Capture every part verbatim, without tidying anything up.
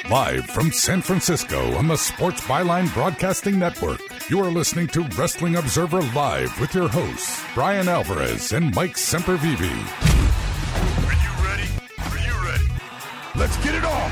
Live from San Francisco on the Sports Byline Broadcasting Network, you are listening to Wrestling Observer Live with your hosts, Brian Alvarez and Mike Sempervive. Are you ready? Are you ready? Let's get it on!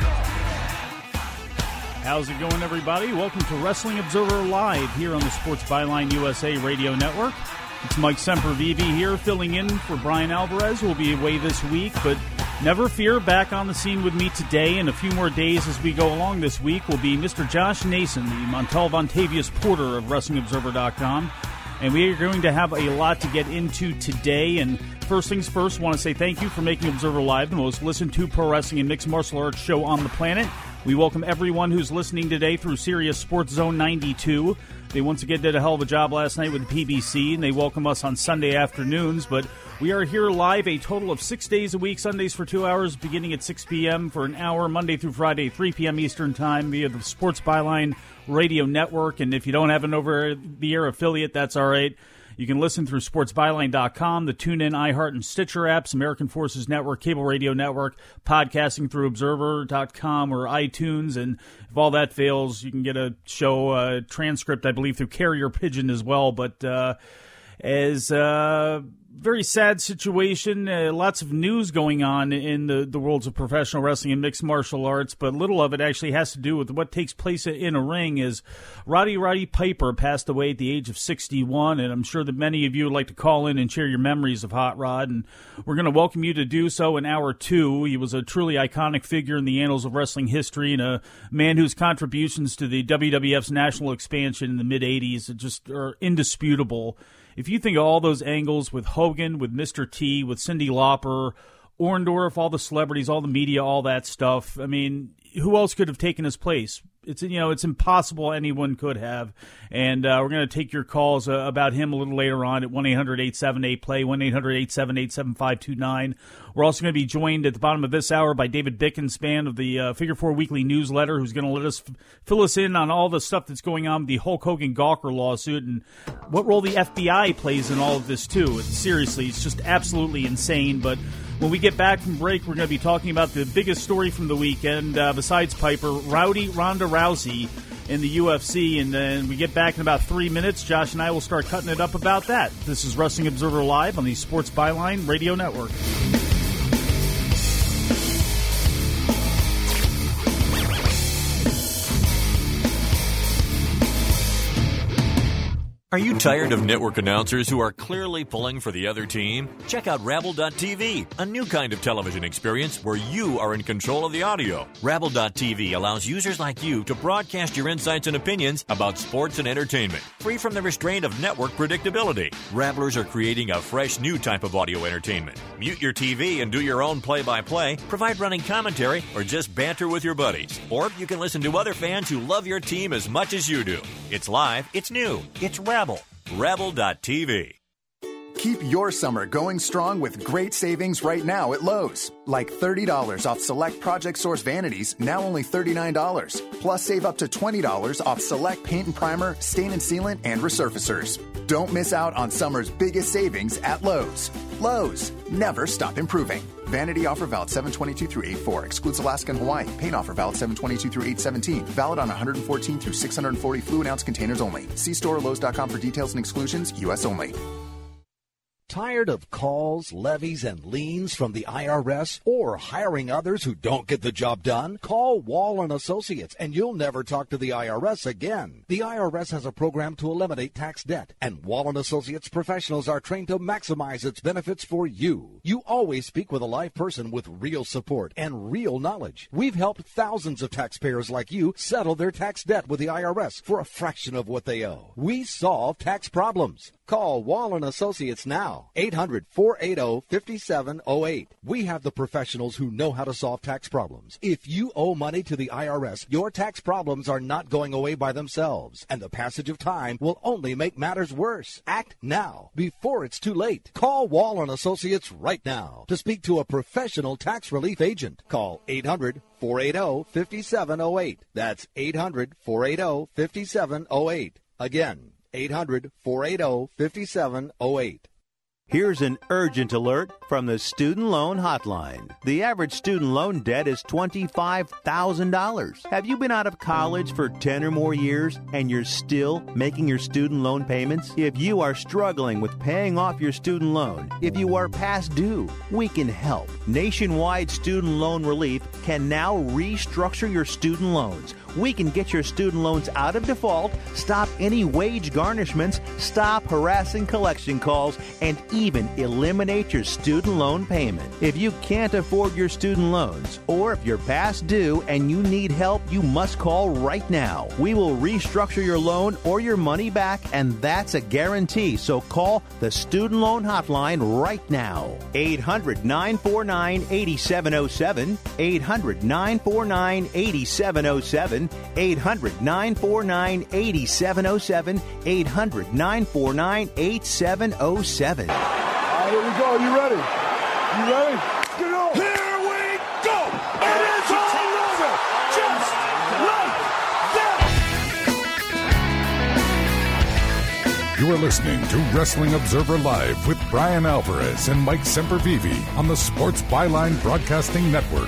How's it going, everybody? Welcome to Wrestling Observer Live here on the Sports Byline U S A Radio Network. It's Mike Sempervive here, filling in for Brian Alvarez, who will be away this week, but never fear, back on the scene with me today and a few more days as we go along this week will be Mister Josh Nason, the Montel Vontavious Porter of Wrestling Observer dot com. And we are going to have a lot to get into today. And first things first, I want to say thank you for making Observer Live the most listened to pro wrestling and mixed martial arts show on the planet. We welcome everyone who's listening today through Sirius Sports Zone ninety-two. They once again did a hell of a job last night with the P B C, and they welcome us on Sunday afternoons. But we are here live a total of six days a week, Sundays for two hours, beginning at six p.m. for an hour, Monday through Friday, three p.m. Eastern Time via the Sports Byline Radio Network. And if you don't have an over-the-air affiliate, that's all right. You can listen through sports byline dot com, the TuneIn, iHeart, and Stitcher apps, American Forces Network, Cable Radio Network, podcasting through observer dot com or iTunes. And if all that fails, you can get a show uh, transcript, I believe, through Carrier Pigeon as well. But uh, as a very sad situation, uh, lots of news going on in the, the worlds of professional wrestling and mixed martial arts, but little of it actually has to do with what takes place in a ring. Is Roddy Roddy Piper passed away at the age of sixty-one, and I'm sure that many of you would like to call in and share your memories of Hot Rod, and we're going to welcome you to do so in hour two. He was a truly iconic figure in the annals of wrestling history and a man whose contributions to the W W F's national expansion in the mid-eighties just are indisputable. If you think of all those angles with Hogan, with Mister T, with Cyndi Lauper, Orndorff, all the celebrities, all the media, all that stuff, I mean, who else could have taken his place? It's, you know, it's impossible anyone could have. And uh, we're going to take your calls uh, about him a little later on at one eight hundred eight seven eight play, one eight hundred eight seven eight seven five two nine. We're also going to be joined at the bottom of this hour by David Bickenspan of the uh, Figure Four Weekly Newsletter, who's going to let us f- fill us in on all the stuff that's going on with the Hulk Hogan Gawker lawsuit and what role the F B I plays in all of this, too. It's, seriously, it's just absolutely insane. But when we get back from break, we're going to be talking about the biggest story from the weekend, uh, besides Piper, Rowdy Ronda Rousey in the U F C. And then we get back in about three minutes. Josh and I will start cutting it up about that. This is Wrestling Observer Live on the Sports Byline Radio Network. Are you tired of network announcers who are clearly pulling for the other team? Check out Rabble dot T V, a new kind of television experience where you are in control of the audio. Rabble dot T V allows users like you to broadcast your insights and opinions about sports and entertainment, free from the restraint of network predictability. Rabblers are creating a fresh new type of audio entertainment. Mute your T V and do your own play-by-play, provide running commentary, or just banter with your buddies. Or you can listen to other fans who love your team as much as you do. It's live, it's new, it's Rabble. Rabble dot T V. Keep your summer going strong with great savings right now at Lowe's. Like thirty dollars off select Project Source vanities, now only thirty-nine dollars. Plus save up to twenty dollars off select paint and primer, stain and sealant, and resurfacers. Don't miss out on summer's biggest savings at Lowe's. Lowe's, never stop improving. Vanity offer valid seven twenty-two through eight four. Excludes Alaska and Hawaii. Paint offer valid seven twenty-two through eight seventeen. Valid on one hundred fourteen through six hundred forty fluid ounce containers only. See store or Lowe's dot com for details and exclusions. U S only. Tired of calls, levies, and liens from the I R S or hiring others who don't get the job done? Call Wall and Associates and you'll never talk to the I R S again. The I R S has a program to eliminate tax debt, and Wall and Associates professionals are trained to maximize its benefits for you. You always speak with a live person with real support and real knowledge. We've helped thousands of taxpayers like you settle their tax debt with the I R S for a fraction of what they owe. We solve tax problems. Call Wall and Associates now, eight hundred, four eight zero, five seven zero eight. We have the professionals who know how to solve tax problems. If you owe money to the I R S, your tax problems are not going away by themselves, and the passage of time will only make matters worse. Act now, before it's too late. Call Wall and Associates right now to speak to a professional tax relief agent. Call eight hundred, four eight zero, five seven zero eight. That's eight hundred, four eight zero, five seven zero eight. Again, eight hundred, four eight zero, five seven zero eight. Here's an urgent alert from the Student Loan Hotline. The average student loan debt is twenty-five thousand dollars. Have you been out of college for ten or more years and you're still making your student loan payments? If you are struggling with paying off your student loan, if you are past due, we can help. Nationwide Student Loan Relief can now restructure your student loans. We can get your student loans out of default, stop any wage garnishments, stop harassing collection calls, and even eliminate your student loan payment. If you can't afford your student loans, or if you're past due and you need help, you must call right now. We will restructure your loan or your money back, and that's a guarantee. So call the Student Loan Hotline right now. eight hundred, nine four nine, eight seven zero seven. eight hundred, nine four nine, eight seven zero seven. eight hundred, nine four nine, eight seven zero seven. eight hundred, nine four nine, eight seven zero seven. All right, here we go. You ready? You ready? Get on. Here we go. It is all over. Just like that. You are listening to Wrestling Observer Live with Brian Alvarez and Mike Sempervive on the Sports Byline Broadcasting Network.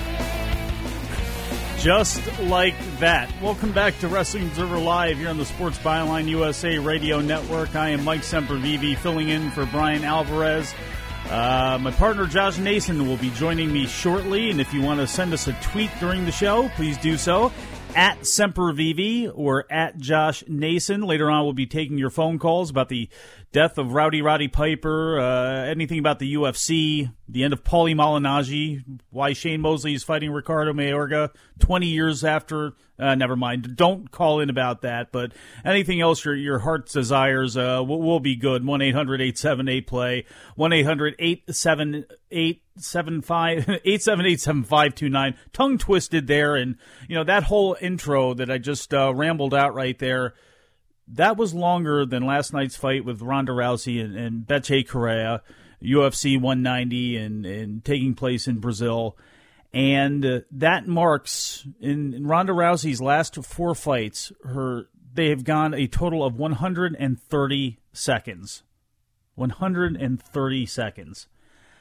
Just like that. Welcome back to Wrestling Observer Live here on the Sports Byline U S A Radio Network. I am Mike Sempervive, filling in for Brian Alvarez. Uh, my partner Josh Nason will be joining me shortly, and if you want to send us a tweet during the show, please do so. At Sempervive or at Josh Nason. Later on, we'll be taking your phone calls about the death of Rowdy Roddy Piper, uh, anything about the U F C, the end of Paulie Malignaggi, why Shane Mosley is fighting Ricardo Mayorga twenty years after. Uh, never mind. Don't call in about that, but anything else your your heart desires uh, will, will be good. one eight hundred, eight seven eight, play. one eight hundred, eight seven eight, seven five eight seven eight, seven five two nine. Tongue twisted there, and you know that whole intro that I just uh, rambled out right there, that was longer than last night's fight with Ronda Rousey and, and Bethe Correia, U F C one ninety, and, and taking place in Brazil. And uh, that marks, in, in Ronda Rousey's last four fights, her they have gone a total of one hundred thirty seconds. one hundred thirty seconds.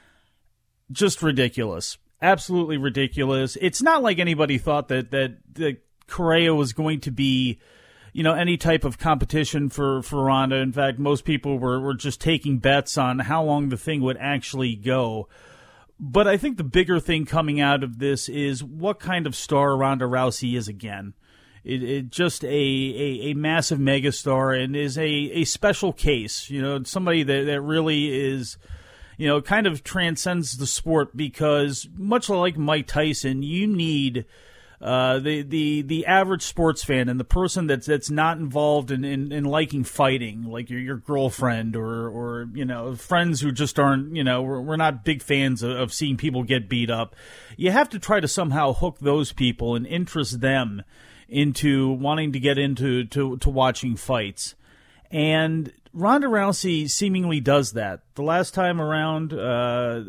Just ridiculous. Absolutely ridiculous. It's not like anybody thought that, that, that Correia was going to be, you know, any type of competition for, for Ronda. In fact, most people were, were just taking bets on how long the thing would actually go. But I think the bigger thing coming out of this is what kind of star Ronda Rousey is again. It, it just a, a, a massive megastar and is a, a special case. You know, somebody that, that really is, you know, kind of transcends the sport because much like Mike Tyson, you need uh, the, the the average sports fan and the person that's that's not involved in, in, in liking fighting, like your your girlfriend or or you know friends who just aren't, you know, we're, we're not big fans of, of seeing people get beat up. You have to try to somehow hook those people and interest them into wanting to get into to, to watching fights. And Ronda Rousey seemingly does that. The last time around, uh,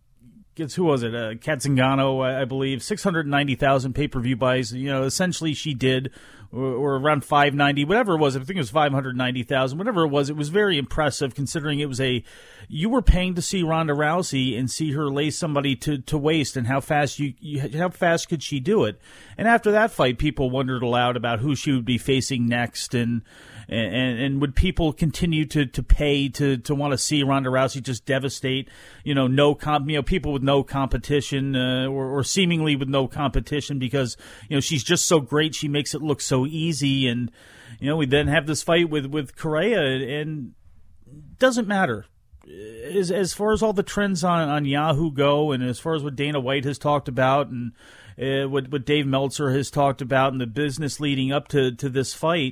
Gets, who was it? Uh, Kat Zingano, I, I believe, six hundred ninety thousand pay-per-view buys. You know, essentially she did, or, or around five ninety, whatever it was. I think it was five hundred ninety thousand, whatever it was. It was very impressive considering it was a, you were paying to see Ronda Rousey and see her lay somebody to, to waste and how fast you, you, how fast could she do it? And after that fight, people wondered aloud about who she would be facing next and, And, and would people continue to, to pay to, to want to see Ronda Rousey just devastate, you know, no comp, you know, people with no competition, uh, or, or seemingly with no competition because, you know, she's just so great. She makes it look so easy. And, you know, we then have this fight with, with Correia and it doesn't matter. As, as far as all the trends on, on Yahoo go and as far as what Dana White has talked about and uh, what, what Dave Meltzer has talked about and the business leading up to, to this fight,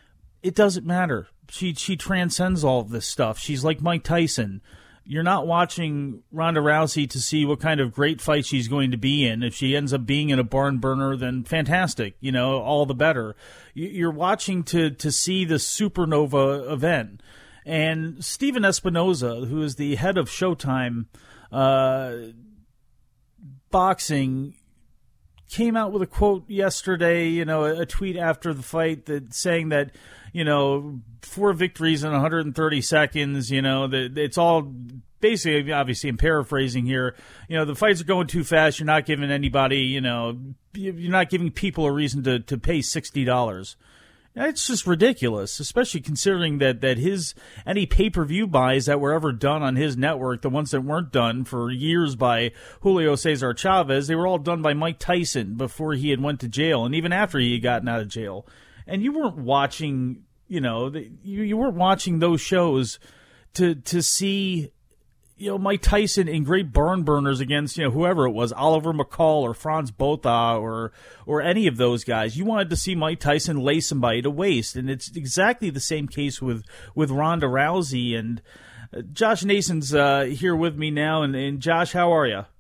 it doesn't matter. She she transcends all of this stuff. She's like Mike Tyson. You're not watching Ronda Rousey to see what kind of great fight she's going to be in. If she ends up being in a barn burner, then fantastic. You know, all the better. You're watching to, to see the supernova event. And Steven Espinoza, who is the head of Showtime uh, Boxing, came out with a quote yesterday, you know, a, a tweet after the fight that saying that, you know, four victories in one hundred thirty seconds, you know, that it's all basically, obviously, I'm paraphrasing here, you know, the fights are going too fast. You're not giving anybody, you know, you're not giving people a reason to, to pay sixty dollars. It's just ridiculous, especially considering that, that his any pay-per-view buys that were ever done on his network, the ones that weren't done for years by Julio Cesar Chavez, they were all done by Mike Tyson before he had went to jail and even after he had gotten out of jail. And you weren't watching, you know, the, you, you weren't watching those shows to to see, you know, Mike Tyson in great barn burners against, you know, whoever it was, Oliver McCall or Franz Botha or or any of those guys. You wanted to see Mike Tyson lay somebody to waste, and it's exactly the same case with, with Ronda Rousey. And uh, Josh Nason's uh, here with me now, and, and Josh, how are you?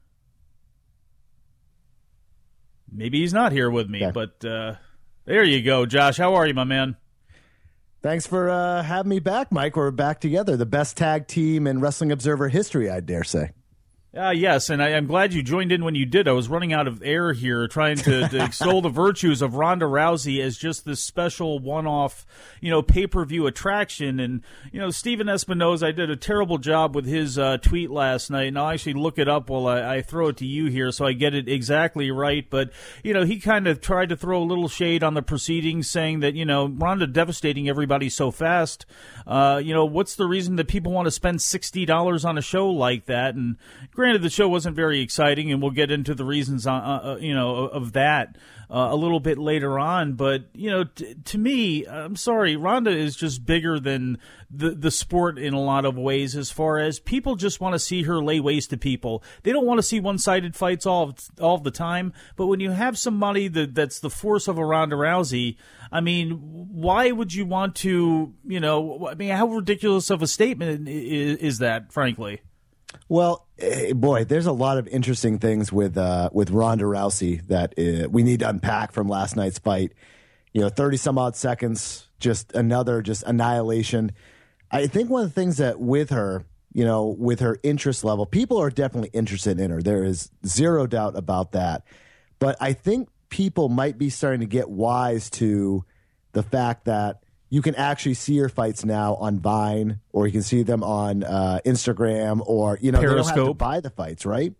Maybe he's not here with me, yeah. but uh, there you go, Josh. How are you, my man? Thanks for uh, having me back, Mike. We're back together. The best tag team in Wrestling Observer history, I dare say. Uh, yes, and I, I'm glad you joined in when you did. I was running out of air here trying to, to extol the virtues of Ronda Rousey as just this special one-off, you know, pay-per-view attraction. And, you know, Steven Espinoza, I did a terrible job with his uh, tweet last night, and I'll actually look it up while I, I throw it to you here so I get it exactly right. But, you know, he kind of tried to throw a little shade on the proceedings, saying that, you know, Ronda devastating everybody so fast. Uh, you know, what's the reason that people want to spend sixty dollars on a show like that? And granted, the show wasn't very exciting, and we'll get into the reasons, uh, uh, you know, of that uh, a little bit later on. But you know, t- to me, I'm sorry, Ronda is just bigger than the the sport in a lot of ways. As far as people just want to see her lay waste to people, they don't want to see one-sided fights all of, all of the time. But when you have somebody that that's the force of a Ronda Rousey, I mean, why would you want to? You know, I mean, how ridiculous of a statement is, is that, frankly? Well, boy, there's a lot of interesting things with uh, with Ronda Rousey that uh, we need to unpack from last night's fight. You know, thirty some odd seconds, just another just annihilation. I think one of the things that with her, you know, with her interest level, people are definitely interested in her. There is zero doubt about that. But I think people might be starting to get wise to the fact that you can actually see her fights now on Vine, or you can see them on uh, Instagram, or, you know, Periscope. They don't have to buy the fights, right?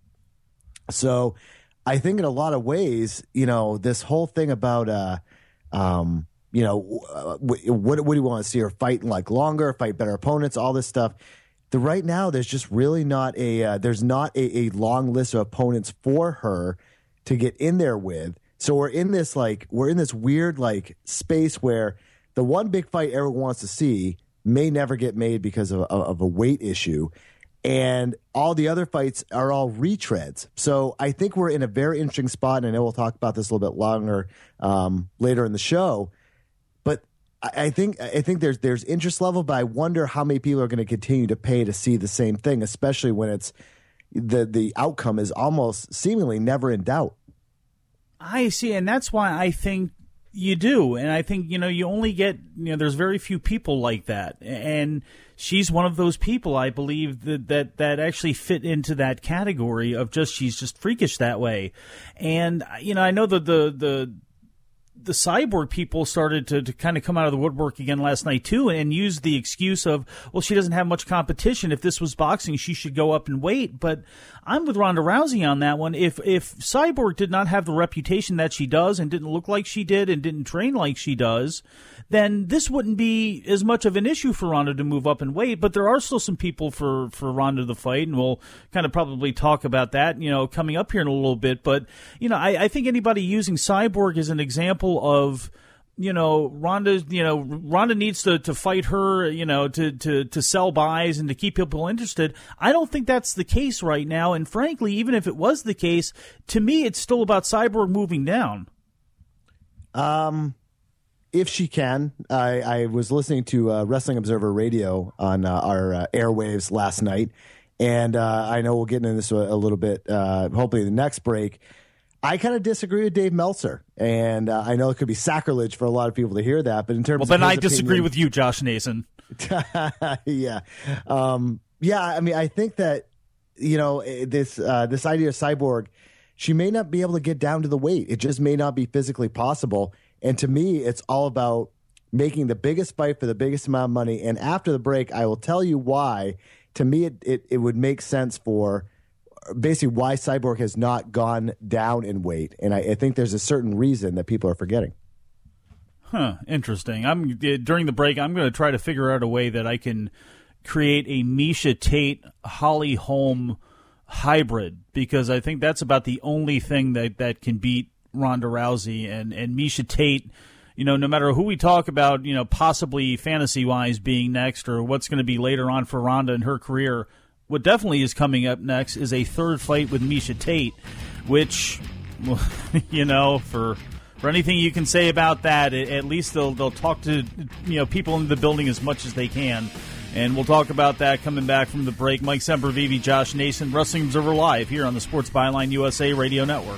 So I think in a lot of ways, you know, this whole thing about, uh, um, you know, uh, what, what do you want to see her fight like longer, fight better opponents, all this stuff. The right now, there's just really not a, uh, there's not a, a long list of opponents for her to get in there with. So we're in this, like, we're in this weird, like, space where the one big fight everyone wants to see may never get made because of, of a weight issue, and all the other fights are all retreads. So I think we're in a very interesting spot, and I know we'll talk about this a little bit longer um, later in the show. But I, I think I think there's there's interest level, but I wonder how many people are going to continue to pay to see the same thing, especially when it's the the outcome is almost seemingly never in doubt. I see, and that's why I think you do. And I think, you know, you only get, you know, there's very few people like that. And she's one of those people, I believe, that, that, that actually fit into that category of just, she's just freakish that way. And, you know, I know that the, the, the Cyborg people started to, to kind of come out of the woodwork again last night too, and use the excuse of, well, she doesn't have much competition. If this was boxing, she should go up and wait. But I'm with Ronda Rousey on that one. If if Cyborg did not have the reputation that she does, and didn't look like she did, and didn't train like she does, then this wouldn't be as much of an issue for Ronda to move up and wait. But there are still some people for, for Ronda to fight, and we'll kind of probably talk about that, you know, coming up here in a little bit. But, you know, I, I think anybody using Cyborg as an example of, you know, Ronda, you know, Ronda needs to, to fight her, you know, to, to, to sell buys and to keep people interested. I don't think that's the case right now. And frankly, even if it was the case, to me, it's still about Cyborg moving down. Um, if she can, I, I was listening to uh, Wrestling Observer Radio on uh, our uh, airwaves last night. And uh, I know we'll get into this a, a little bit, uh, hopefully the next break. I kind of disagree with Dave Meltzer, and uh, I know it could be sacrilege for a lot of people to hear that, but in terms well, of then I opinion, disagree with you, Josh Nason. yeah, um, yeah. I mean, I think that, you know, this uh, this idea of Cyborg, she may not be able to get down to the weight. It just may not be physically possible. And to me, it's all about making the biggest fight for the biggest amount of money. And after the break, I will tell you why. To me, it, it, it would make sense for basically why Cyborg has not gone down in weight. And I, I think there's a certain reason that people are forgetting. Huh, interesting. I'm during the break, I'm going to try to figure out a way that I can create a Miesha Tate, Holly Holm hybrid, because I think that's about the only thing that, that can beat Ronda Rousey. And, and Miesha Tate, you know, no matter who we talk about, you know, possibly fantasy-wise being next or what's going to be later on for Ronda in her career, what definitely is coming up next is a third fight with Miesha Tate, which, you know, for... For anything you can say about that, at least they'll they'll talk to you know people in the building as much as they can, and we'll talk about that coming back from the break. Mike Sempervive, Josh Nason, Wrestling Observer Live here on the Sports Byline U S A Radio Network.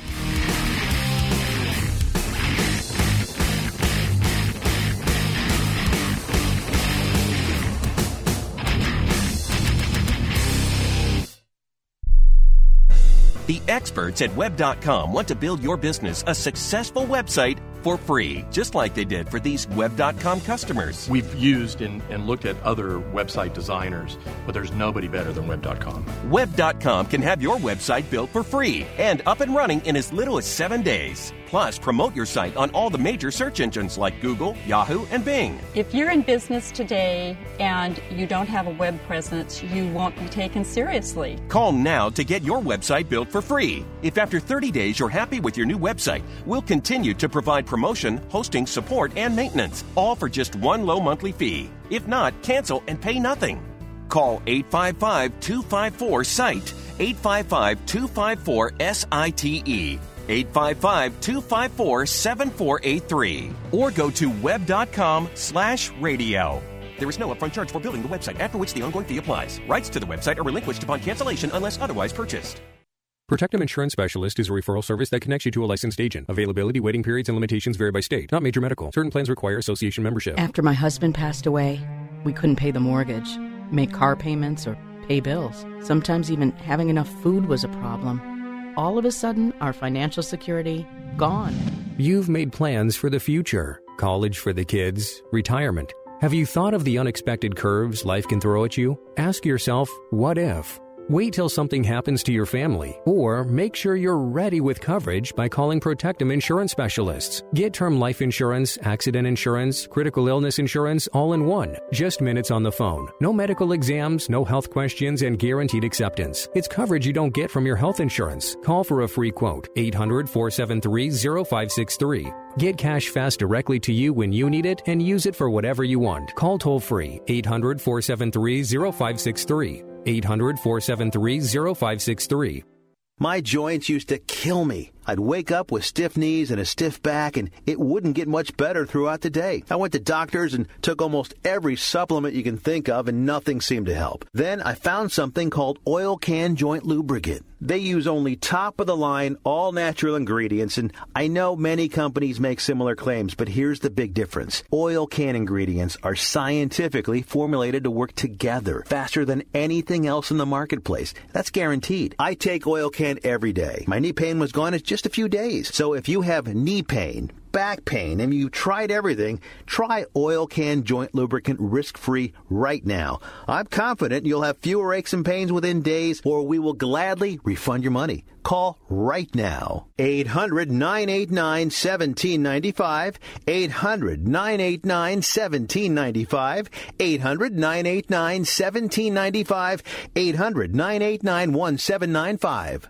The experts at web dot com want to build your business a successful website for free, just like they did for these web dot com customers. We've used and, and looked at other website designers, but there's nobody better than web dot com. web dot com can have your website built for free and up and running in as little as seven days. Plus, promote your site on all the major search engines like Google, Yahoo, and Bing. If you're in business today and you don't have a web presence, you won't be taken seriously. Call now to get your website built for free. If after thirty days you're happy with your new website, we'll continue to provide promotion, hosting, support, and maintenance, all for just one low monthly fee. If not, cancel and pay nothing. Call eight five five, two five four, S I T E, eight five five, two five four, S I T E, eight five five, two five four, seven four eight three, or go to web dot com slash radio. There is no upfront charge for building the website, after which the ongoing fee applies. Rights to the website are relinquished upon cancellation unless otherwise purchased. Protectum Insurance Specialist is a referral service that connects you to a licensed agent. Availability, waiting periods, and limitations vary by state. Not major medical. Certain plans require association membership. After my husband passed away, we couldn't pay the mortgage, make car payments, or pay bills. Sometimes even having enough food was a problem. All of a sudden, our financial security, gone. You've made plans for the future. College for the kids, retirement. Have you thought of the unexpected curves life can throw at you? Ask yourself, what if? Wait till something happens to your family, or make sure you're ready with coverage by calling Protectum Insurance Specialists. Get term life insurance, accident insurance, critical illness insurance all in one. Just minutes on the phone. No medical exams, no health questions, and guaranteed acceptance. It's coverage you don't get from your health insurance. Call for a free quote. eight hundred, four seven three, zero five six three. Get cash fast directly to you when you need it and use it for whatever you want. Call toll free. eight hundred, four seven three, zero five six three. eight hundred, four seven three, zero five six three. My joints used to kill me. I'd wake up with stiff knees and a stiff back, and it wouldn't get much better throughout the day. I went to doctors and took almost every supplement you can think of, and nothing seemed to help. Then I found something called Oil Can Joint Lubricant. They use only top-of-the-line, all-natural ingredients, and I know many companies make similar claims, but here's the big difference. Oil Can ingredients are scientifically formulated to work together faster than anything else in the marketplace. That's guaranteed. I take Oil Can every day. My knee pain was gone in just a few days. So if you have knee pain, back pain, and you tried everything, try Oil Can Joint Lubricant risk-free right now. I'm confident you'll have fewer aches and pains within days, or we will gladly refund your money. Call right now. eight hundred, nine eight nine, one seven nine five. eight hundred, nine eight nine, one seven nine five. eight hundred, nine eight nine, one seven nine five. eight hundred, nine eight nine, one seven nine five.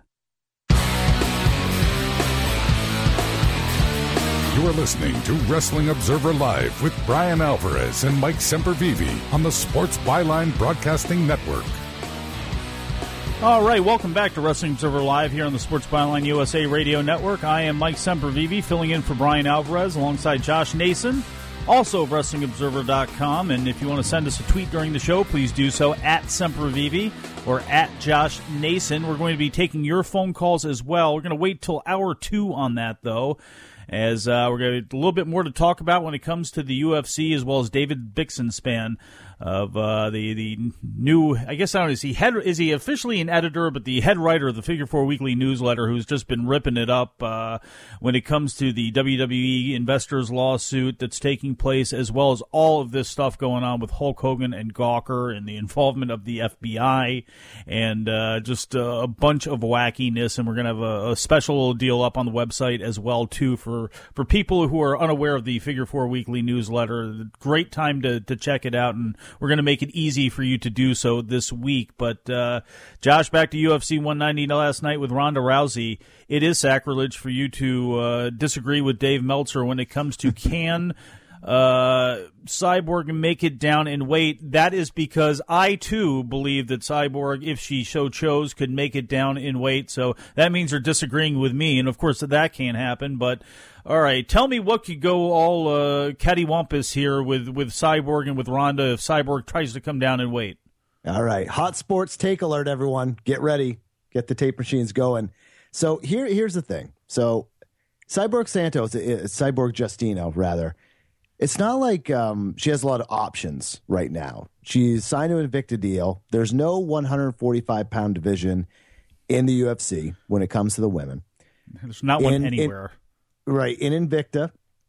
You are listening to Wrestling Observer Live with Brian Alvarez and Mike Sempervive on the Sports Byline Broadcasting Network. All right, welcome back to Wrestling Observer Live here on the Sports Byline U S A Radio Network. I am Mike Sempervive, filling in for Brian Alvarez alongside Josh Nason, also of Wrestling Observer dot com. And if you want to send us a tweet during the show, please do so at Sempervive or at Josh Nason. We're going to be taking your phone calls as well. We're going to wait till hour two on that, though. as uh, we're going to a little bit more to talk about when it comes to the U F C, as well as David Bixenspan of uh, the the new, I guess I don't know, is he head is he officially an editor, but the head writer of the Figure Four Weekly newsletter, who's just been ripping it up uh, when it comes to the W W E investors lawsuit that's taking place, as well as all of this stuff going on with Hulk Hogan and Gawker and the involvement of the F B I and uh, just uh, a bunch of wackiness. And we're going to have a, a special deal up on the website as well too for for people who are unaware of the Figure Four Weekly newsletter. Great time to to check it out, and we're going to make it easy for you to do so this week. But, uh, Josh, back to U F C one ninety last night with Ronda Rousey. It is sacrilege for you to uh, disagree with Dave Meltzer when it comes to can uh, Cyborg make it down in weight. That is because I, too, believe that Cyborg, if she so chose, could make it down in weight. So that means you're disagreeing with me. And, of course, that can't happen. But, all right, tell me what could go all uh, cattywampus here with, with Cyborg and with Ronda if Cyborg tries to come down in weight. All right, hot sports take alert, everyone. Get ready. Get the tape machines going. So here, here's the thing. So Cyborg Santos, uh, Cyborg Justino, rather, it's not like um, she has a lot of options right now. She's signed to an Invicta deal. There's no one forty-five pound division in the U F C when it comes to the women. There's not one in, anywhere. In, right. In Invicta,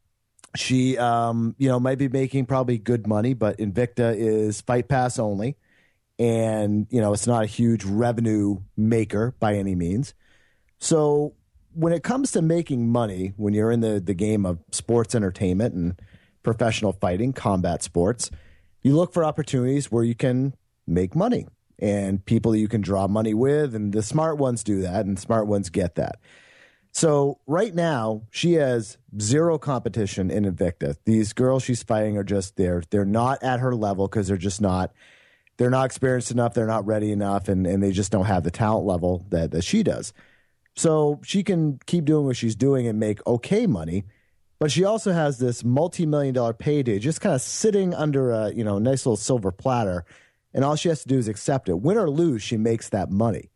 she um, you know, might be making probably good money, but Invicta is Fight Pass only. And, you know, it's not a huge revenue maker by any means. So when it comes to making money, when you're in the, the game of sports entertainment and professional fighting, combat sports, you look for opportunities where you can make money and people that you can draw money with. And the smart ones do that, and smart ones get that. So right now, she has zero competition in Invicta. These girls she's fighting are just there. They're not at her level because they're just not. They're not experienced enough, they're not ready enough, and, and they just don't have the talent level that, that she does. So she can keep doing what she's doing and make okay money, but she also has this multi-million dollar payday just kind of sitting under a, you know, nice little silver platter, and all she has to do is accept it. Win or lose, she makes that money.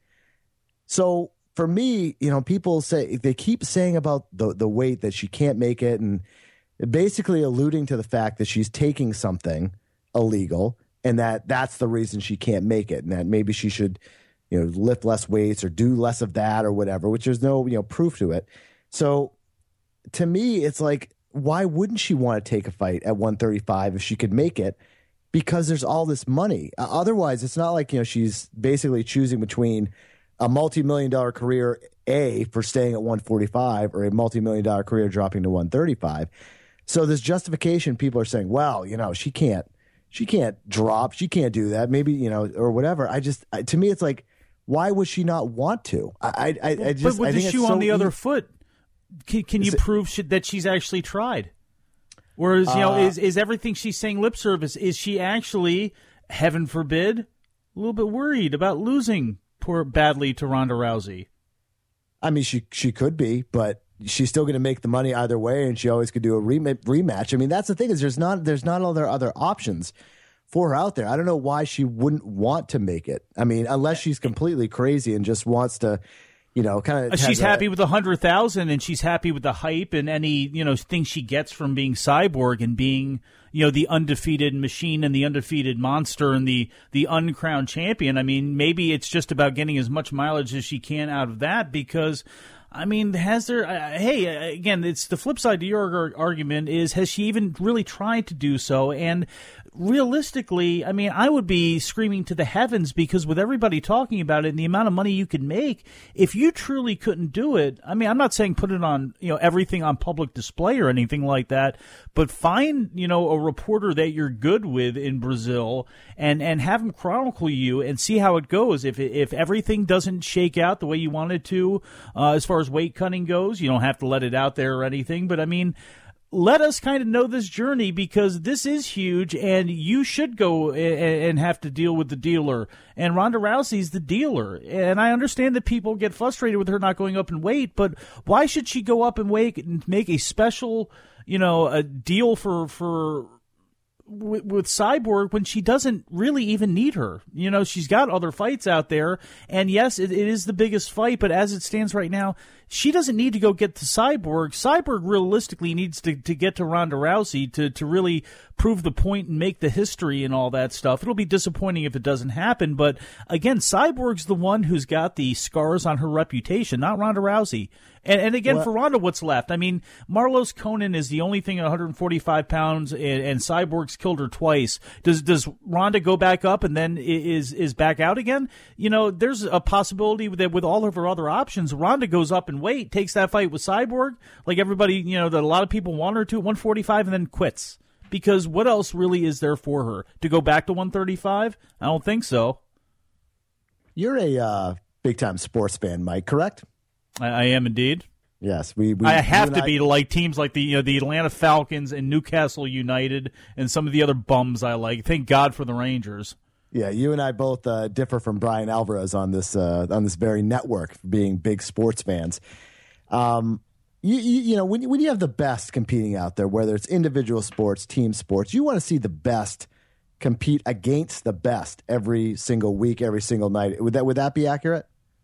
So for me, you know, people say, they keep saying about the, the weight that she can't make it, and basically alluding to the fact that she's taking something illegal, and that that's the reason she can't make it, and that maybe she should, you know, lift less weights or do less of that or whatever, which there's no, you know, proof to it. So to me, it's like, why wouldn't she want to take a fight at one thirty-five if she could make it? Because there's all this money. Uh, otherwise, it's not like, you know, she's basically choosing between a multi-million dollar career A for staying at one forty-five or a multi-million dollar career dropping to one thirty-five. So this justification, people are saying, well, you know, she can't. She can't drop. She can't do that. Maybe, you know, or whatever. I just, I, to me, it's like, why would she not want to? I, I, I just, but with I the think shoe it's on so the other easy. foot, can, can you Is it- prove she, that she's actually tried? Whereas, you know, Uh, is is everything she's saying lip service? Is she actually, heaven forbid, a little bit worried about losing poor badly to Ronda Rousey? I mean, she she could be, but she's still going to make the money either way, and she always could do a rem- rematch. I mean, that's the thing is there's not there's not other other options for her out there. I don't know why she wouldn't want to make it. I mean, unless she's completely crazy and just wants to, you know, kind of. She's happy with a hundred thousand, and she's happy with the hype and any, you know, thing she gets from being Cyborg and being, you know, the undefeated machine and the undefeated monster and the the uncrowned champion. I mean, maybe it's just about getting as much mileage as she can out of that because. I mean, has there, uh, hey, again, it's the flip side to your argument is, has she even really tried to do so? And realistically, I mean, I would be screaming to the heavens because with everybody talking about it and the amount of money you could make, if you truly couldn't do it, I mean, I'm not saying put it on, you know, everything on public display or anything like that, but find, you know, a reporter that you're good with in Brazil and, and have them chronicle you and see how it goes. If, if everything doesn't shake out the way you want it to, uh, as far as weight cutting goes, you don't have to let it out there or anything, but I mean, let us kind of know this journey because this is huge and you should go and have to deal with the dealer, and Ronda Rousey's the dealer, and I understand that people get frustrated with her not going up in weight, but why should she go up in weight and make a special, you know, a deal for for with, with Cyborg when she doesn't really even need her. You know, she's got other fights out there, and yes, it, it is the biggest fight, but as it stands right now, she doesn't need to go get to Cyborg. Cyborg realistically needs to, to get to Ronda Rousey to, to really prove the point and make the history and all that stuff. It'll be disappointing if it doesn't happen, but again, Cyborg's the one who's got the scars on her reputation, not Ronda Rousey. And, and again, what? for Ronda, what's left? I mean, Marlos Conan is the only thing at one hundred forty-five pounds, and, and Cyborg's killed her twice. Does does Ronda go back up and then is is back out again? You know, there's a possibility that with all of her other options, Ronda goes up in weight, takes that fight with Cyborg, like everybody, you know, that a lot of people want her to at one forty-five, and then quits. Because what else really is there for her? To go back to one thirty-five? I don't think so. You're a uh, big-time sports fan, Mike, correct? I, I am indeed. Yes, we. we I have to I, be to like teams like the you know the Atlanta Falcons and Newcastle United and some of the other bums I like. Thank God for the Rangers. Yeah, you and I both uh, differ from Brian Alvarez on this uh, on this very network, being big sports fans. Um, you, you you know when when you have the best competing out there, whether it's individual sports, team sports, you want to see the best compete against the best every single week, every single night. Would that would that be accurate?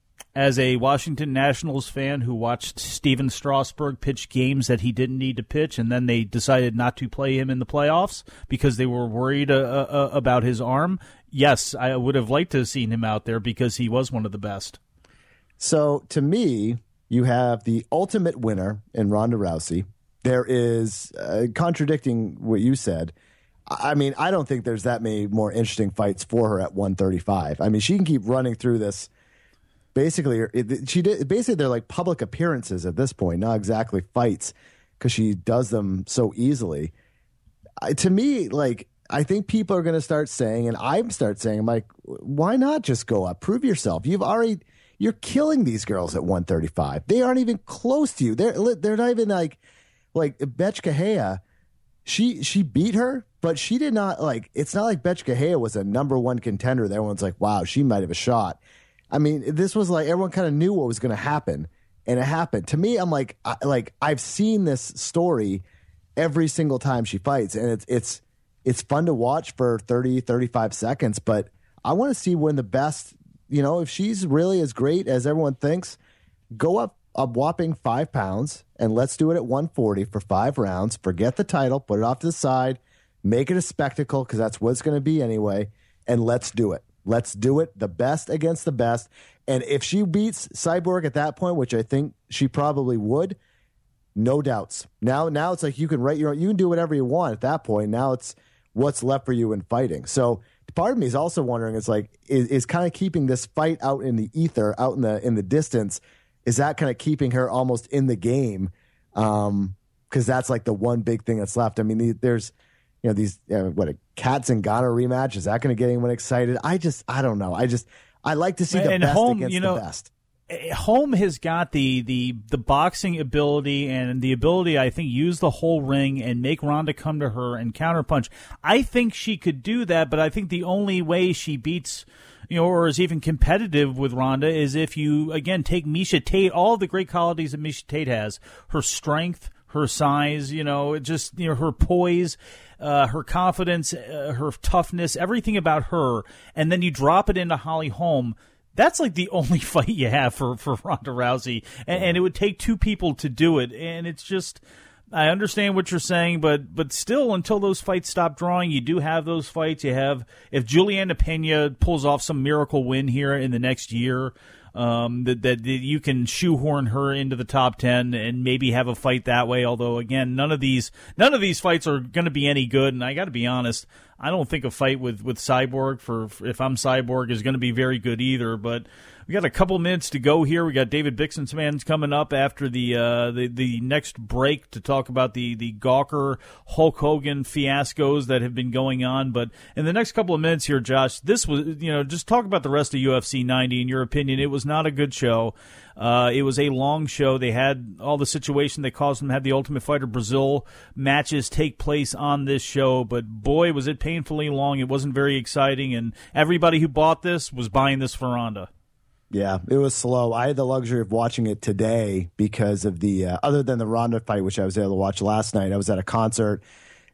As a Washington Nationals fan who watched Steven Strasburg pitch games that he didn't need to pitch, and then they decided not to play him in the playoffs because they were worried uh, uh, about his arm, yes, I would have liked to have seen him out there because he was one of the best. So, to me, you have the ultimate winner in Ronda Rousey. There is, uh, contradicting what you said, I mean, I don't think there's that many more interesting fights for her at one thirty-five. I mean, she can keep running through this. Basically, it, she did. Basically, they're like public appearances at this point, not exactly fights, because she does them so easily. I, to me, like I think people are going to start saying, and I'm start saying, I'm like, why not just go up, prove yourself? You've already, you're killing these girls at one thirty-five. They aren't even close to you. They're they're not even like like Bethe Correia. She she beat her, but she did not like. It's not like Bethe Correia was a number one contender. That everyone's like, wow, she might have a shot. I mean, this was like everyone kind of knew what was going to happen, and it happened. To me, I'm like, I, like I've seen this story every single time she fights, and it's it's it's fun to watch for thirty, thirty-five seconds. But I want to see when the best, you know, if she's really as great as everyone thinks, go up a whopping five pounds, and let's do it at one forty for five rounds. Forget the title, put it off to the side, make it a spectacle because that's what it's going to be anyway, and let's do it. Let's do it, the best against the best. And if she beats Cyborg at that point, which I think she probably would, no doubts. Now now it's like you can write your own, you can do whatever you want at that point. Now it's what's left for you in fighting. So part of me is also wondering, it's like, is, is kind of keeping this fight out in the ether, out in the in the distance, is that kind of keeping her almost in the game? Um, because that's like the one big thing that's left. I mean, the, there's, you know, these, uh, what, a Katz and Ghana rematch, is that going to get anyone excited? I just, I don't know. I just, I like to see the and best home, against you know, the best. Holm has got the, the, the boxing ability and the ability, I think, use the whole ring and make Ronda come to her and counterpunch. I think she could do that, but I think the only way she beats, you know, or is even competitive with Ronda is if you, again, take Miesha Tate, all the great qualities that Miesha Tate has, her strength, her size, you know, just, you know, her poise, uh, her confidence, uh, her toughness, everything about her, and then you drop it into Holly Holm. That's like the only fight you have for, for Ronda Rousey, and, and it would take two people to do it, and it's just, I understand what you're saying, but but still, until those fights stop drawing, you do have those fights. You have, if Juliana Pena pulls off some miracle win here in the next year, Um, that, that that you can shoehorn her into the top ten and maybe have a fight that way. Although again, none of these none of these fights are going to be any good. And I got to be honest, I don't think a fight with with Cyborg for, for if I'm Cyborg is going to be very good either. But we got a couple minutes to go here. We got David Bixensman's coming up after the uh, the the next break to talk about the the Gawker Hulk Hogan fiascos that have been going on. But in the next couple of minutes here, Josh, this was, you know, just talk about the rest of U F C ninety. In your opinion, it was not a good show. Uh, it was a long show. They had all the situation that caused them to have the Ultimate Fighter Brazil matches take place on this show. But boy, was it painfully long. It wasn't very exciting, and everybody who bought this was buying this for Ronda. Yeah, it was slow. I had the luxury of watching it today because of the, uh, other than the Ronda fight, which I was able to watch last night, I was at a concert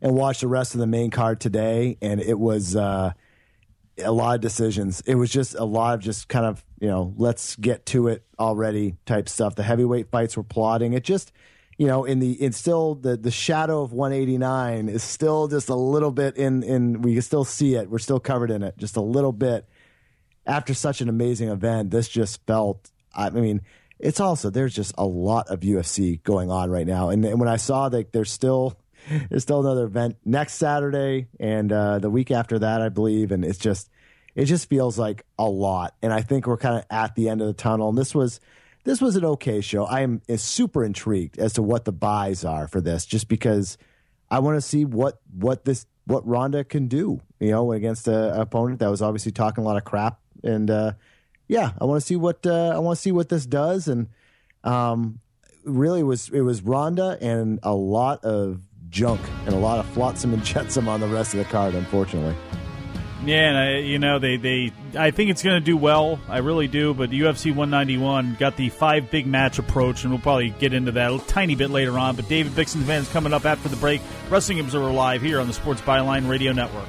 and watched the rest of the main card today, and it was uh, a lot of decisions. It was just a lot of just kind of, you know, let's get to it already type stuff. The heavyweight fights were plodding. It just, you know, in the it's still the the shadow of one eighty-nine is still just a little bit in in. We can still see it. We're still covered in it, just a little bit. After such an amazing event, this just felt. I mean, it's also there's just a lot of U F C going on right now, and, and when I saw that there's still there's still another event next Saturday and uh, the week after that, I believe, and it's just it just feels like a lot. And I think we're kind of at the end of the tunnel. And this was. This was an okay show. I am super intrigued as to what the buys are for this, just because I want to see what what this what Ronda can do, you know, against a, an opponent that was obviously talking a lot of crap. And uh, yeah, I want to see what uh, I want to see what this does. And um, really, it was it was Ronda and a lot of junk and a lot of flotsam and jetsam on the rest of the card, unfortunately. Yeah, and I, you know, they, they I think it's going to do well. I really do. But U F C one ninety-one got the five big match approach, and we'll probably get into that a tiny bit later on. But David Bixen's fans coming up after the break. Wrestling Observer Live here on the Sports Byline Radio Network.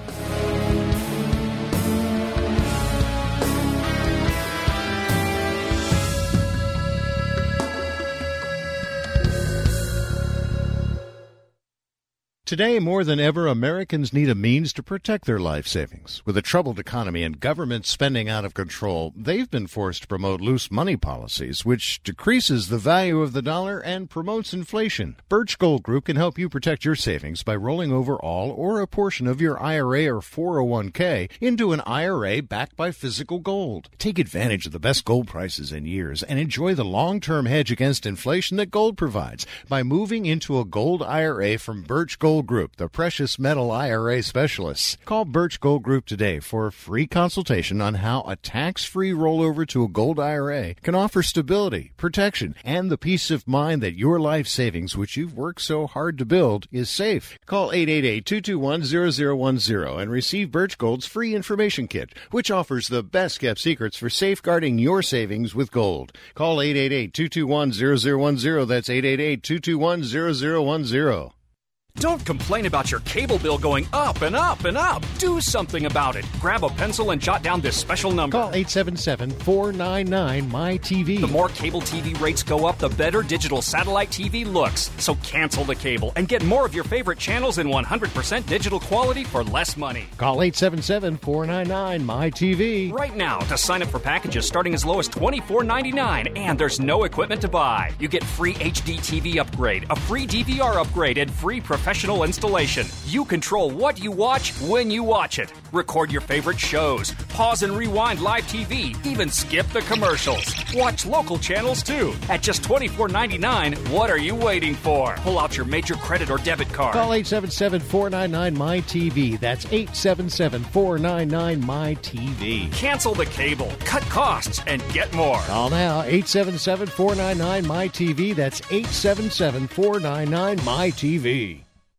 Today, more than ever, Americans need a means to protect their life savings. With a troubled economy and government spending out of control, they've been forced to promote loose money policies, which decreases the value of the dollar and promotes inflation. Birch Gold Group can help you protect your savings by rolling over all or a portion of your I R A or four oh one k into an I R A backed by physical gold. Take advantage of the best gold prices in years and enjoy the long-term hedge against inflation that gold provides by moving into a gold I R A from Birch Gold Group, the precious metal I R A specialists. Call Birch Gold Group today for a free consultation on how a tax-free rollover to a gold I R A can offer stability, protection, and the peace of mind that your life savings, which you've worked so hard to build, is safe. Call eight eight eight, two two one, zero zero one zero and receive Birch Gold's free information kit, which offers the best-kept secrets for safeguarding your savings with gold. Call eight eight eight, two two one, zero zero one zero. That's eight eight eight, two two one, zero zero one zero. Don't complain about your cable bill going up and up and up. Do something about it. Grab a pencil and jot down this special number. Call eight seven seven, four nine nine, M Y T V. The more cable T V rates go up, the better digital satellite T V looks. So cancel the cable and get more of your favorite channels in one hundred percent digital quality for less money. Call eight seven seven, four nine nine, M Y T V. Right now to sign up for packages starting as low as twenty-four ninety-nine, and there's no equipment to buy. You get free H D T V upgrade, a free D V R upgrade, and free professional professional installation. You control what you watch when you watch it. Record your favorite shows. Pause and rewind live T V. Even skip the commercials. Watch local channels too. At just twenty-four ninety-nine, what are you waiting for? Pull out your major credit or debit card. Call eight seven seven, four nine nine, M Y T V. That's eight seven seven, four nine nine, M Y T V. Cancel the cable, cut costs, and get more. Call now, eight seven seven, four nine nine, M Y T V. That's eight seven seven, four nine nine, M Y T V.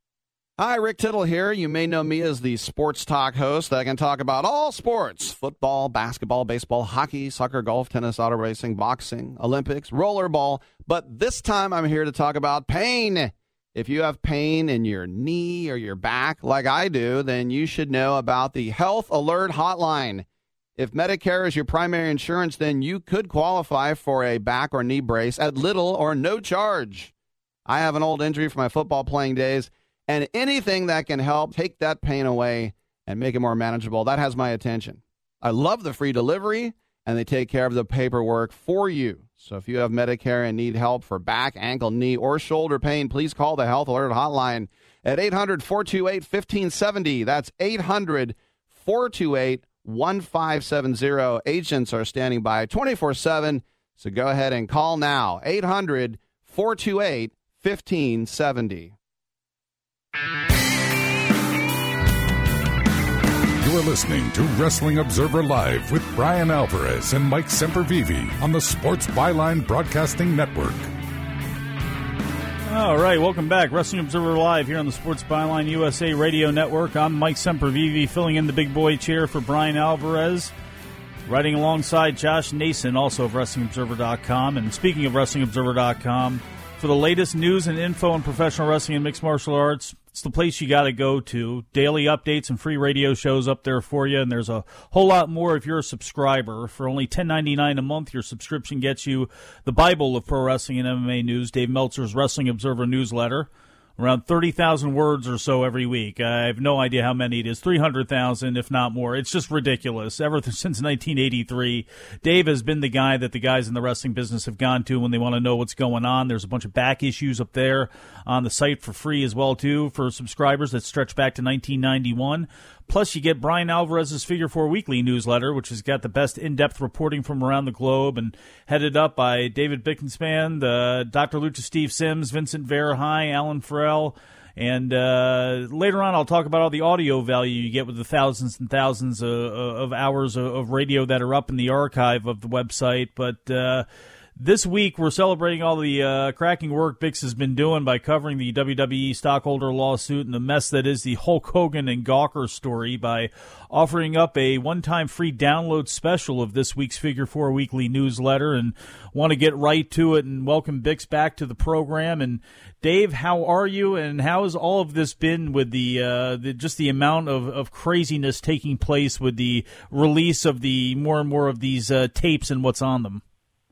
Hi, Rick Tittle here. You may know me as the sports talk host that can talk about all sports: football, basketball, baseball, hockey, soccer, golf, tennis, auto racing, boxing, Olympics, rollerball. But this time I'm here to talk about pain. If you have pain in your knee or your back like I do, then you should know about the Health Alert Hotline. If Medicare is your primary insurance, then you could qualify for a back or knee brace at little or no charge. I have an old injury from my football playing days, and anything that can help take that pain away and make it more manageable, that has my attention. I love the free delivery, and they take care of the paperwork for you. So if you have Medicare and need help for back, ankle, knee, or shoulder pain, please call the Health Alert Hotline at eight hundred, four two eight, one five seven zero. That's eight hundred, four two eight, one five seven zero. Agents are standing by twenty-four seven, so go ahead and call now. eight hundred, four two eight, one five seven zero. You are listening to Wrestling Observer Live with Brian Alvarez and Mike Sempervive on the Sports Byline Broadcasting Network. All right, welcome back. Wrestling Observer Live here on the Sports Byline U S A Radio Network. I'm Mike Sempervive, filling in the big boy chair for Brian Alvarez, writing alongside Josh Nason, also of Wrestling Observer dot com. And speaking of Wrestling Observer dot com, for the latest news and info on professional wrestling and mixed martial arts, It's the place you got to go to. Daily updates and free radio shows up there for you, and there's a whole lot more if you're a subscriber. For only ten ninety-nine a month, your subscription gets you the Bible of pro wrestling and M M A news, Dave Meltzer's Wrestling Observer newsletter. Around thirty thousand words or so every week. I have no idea how many it is, three hundred thousand, if not more. It's just ridiculous. Ever since nineteen eighty-three, Dave has been the guy that the guys in the wrestling business have gone to when they want to know what's going on. There's a bunch of back issues up there on the site for free as well, too, for subscribers that stretch back to nineteen ninety-one. Plus, you get Brian Alvarez's Figure Four Weekly newsletter, which has got the best in-depth reporting from around the globe and headed up by David Bickenspan, uh, Doctor Lucha Steve Sims, Vincent Verhey, Alan Farrell. And uh, later on, I'll talk about all the audio value you get with the thousands and thousands of, of hours of radio that are up in the archive of the website. But uh, this week, we're celebrating all the uh, cracking work Bix has been doing by covering the W W E stockholder lawsuit and the mess that is the Hulk Hogan and Gawker story by offering up a one-time free download special of this week's Figure Four Weekly newsletter, and want to get right to it and welcome Bix back to the program. And Dave, how are you, and how has all of this been with the, uh, the just the amount of, of craziness taking place with the release of the more and more of these uh, tapes and what's on them?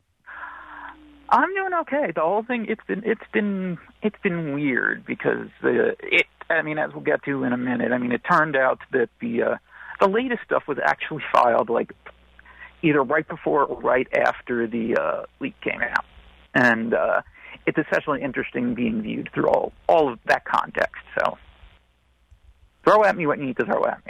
I'm doing okay. The whole thing, it's been, it's been, it's been weird because uh, it. I mean, as we'll get to in a minute. I mean, it turned out that the uh, the latest stuff was actually filed like either right before or right after the uh, leak came out, and uh, it's especially interesting being viewed through all all of that context. So. Throw at me what you need to throw at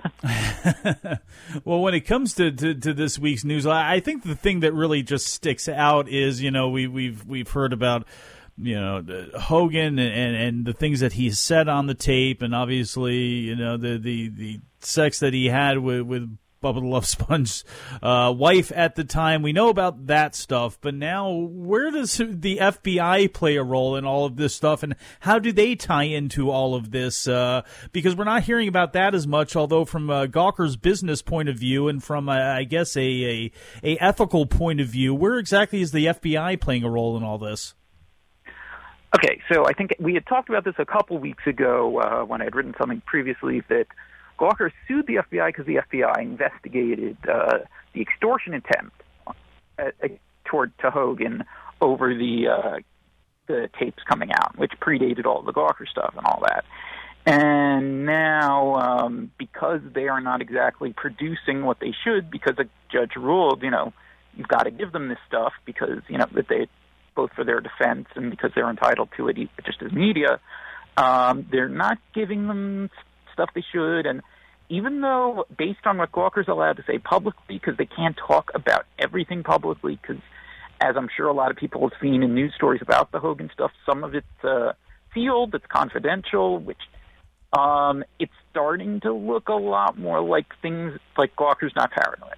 me. Well, when it comes to, to, to this week's news, I think the thing that really just sticks out is, you know, we, we've we've heard about, you know, Hogan and, and, and the things that he said on the tape, and obviously, you know, the the, the sex that he had with, with Bubba the Love Sponge's uh, wife at the time. We know about that stuff, but now where does the F B I play a role in all of this stuff, and how do they tie into all of this? Uh, because we're not hearing about that as much, although from uh, Gawker's business point of view and from, uh, I guess, a, a, a ethical point of view, where exactly is the F B I playing a role in all this? Okay, so I think we had talked about this a couple weeks ago uh, when I had written something previously that Gawker sued the F B I because the F B I investigated uh, the extortion attempt uh, uh, toward to Hogan over the uh, the tapes coming out, which predated all the Gawker stuff and all that. And now, um, because they are not exactly producing what they should, because the judge ruled, you know, you've got to give them this stuff because, you know, that they both for their defense and because they're entitled to it just as media, um, they're not giving them stuff they should. And even though, based on what Gawker's allowed to say publicly, because they can't talk about everything publicly, because as I'm sure a lot of people have seen in news stories about the Hogan stuff, some of it's uh, sealed, it's confidential, which um, it's starting to look a lot more like things like Gawker's not paranoid.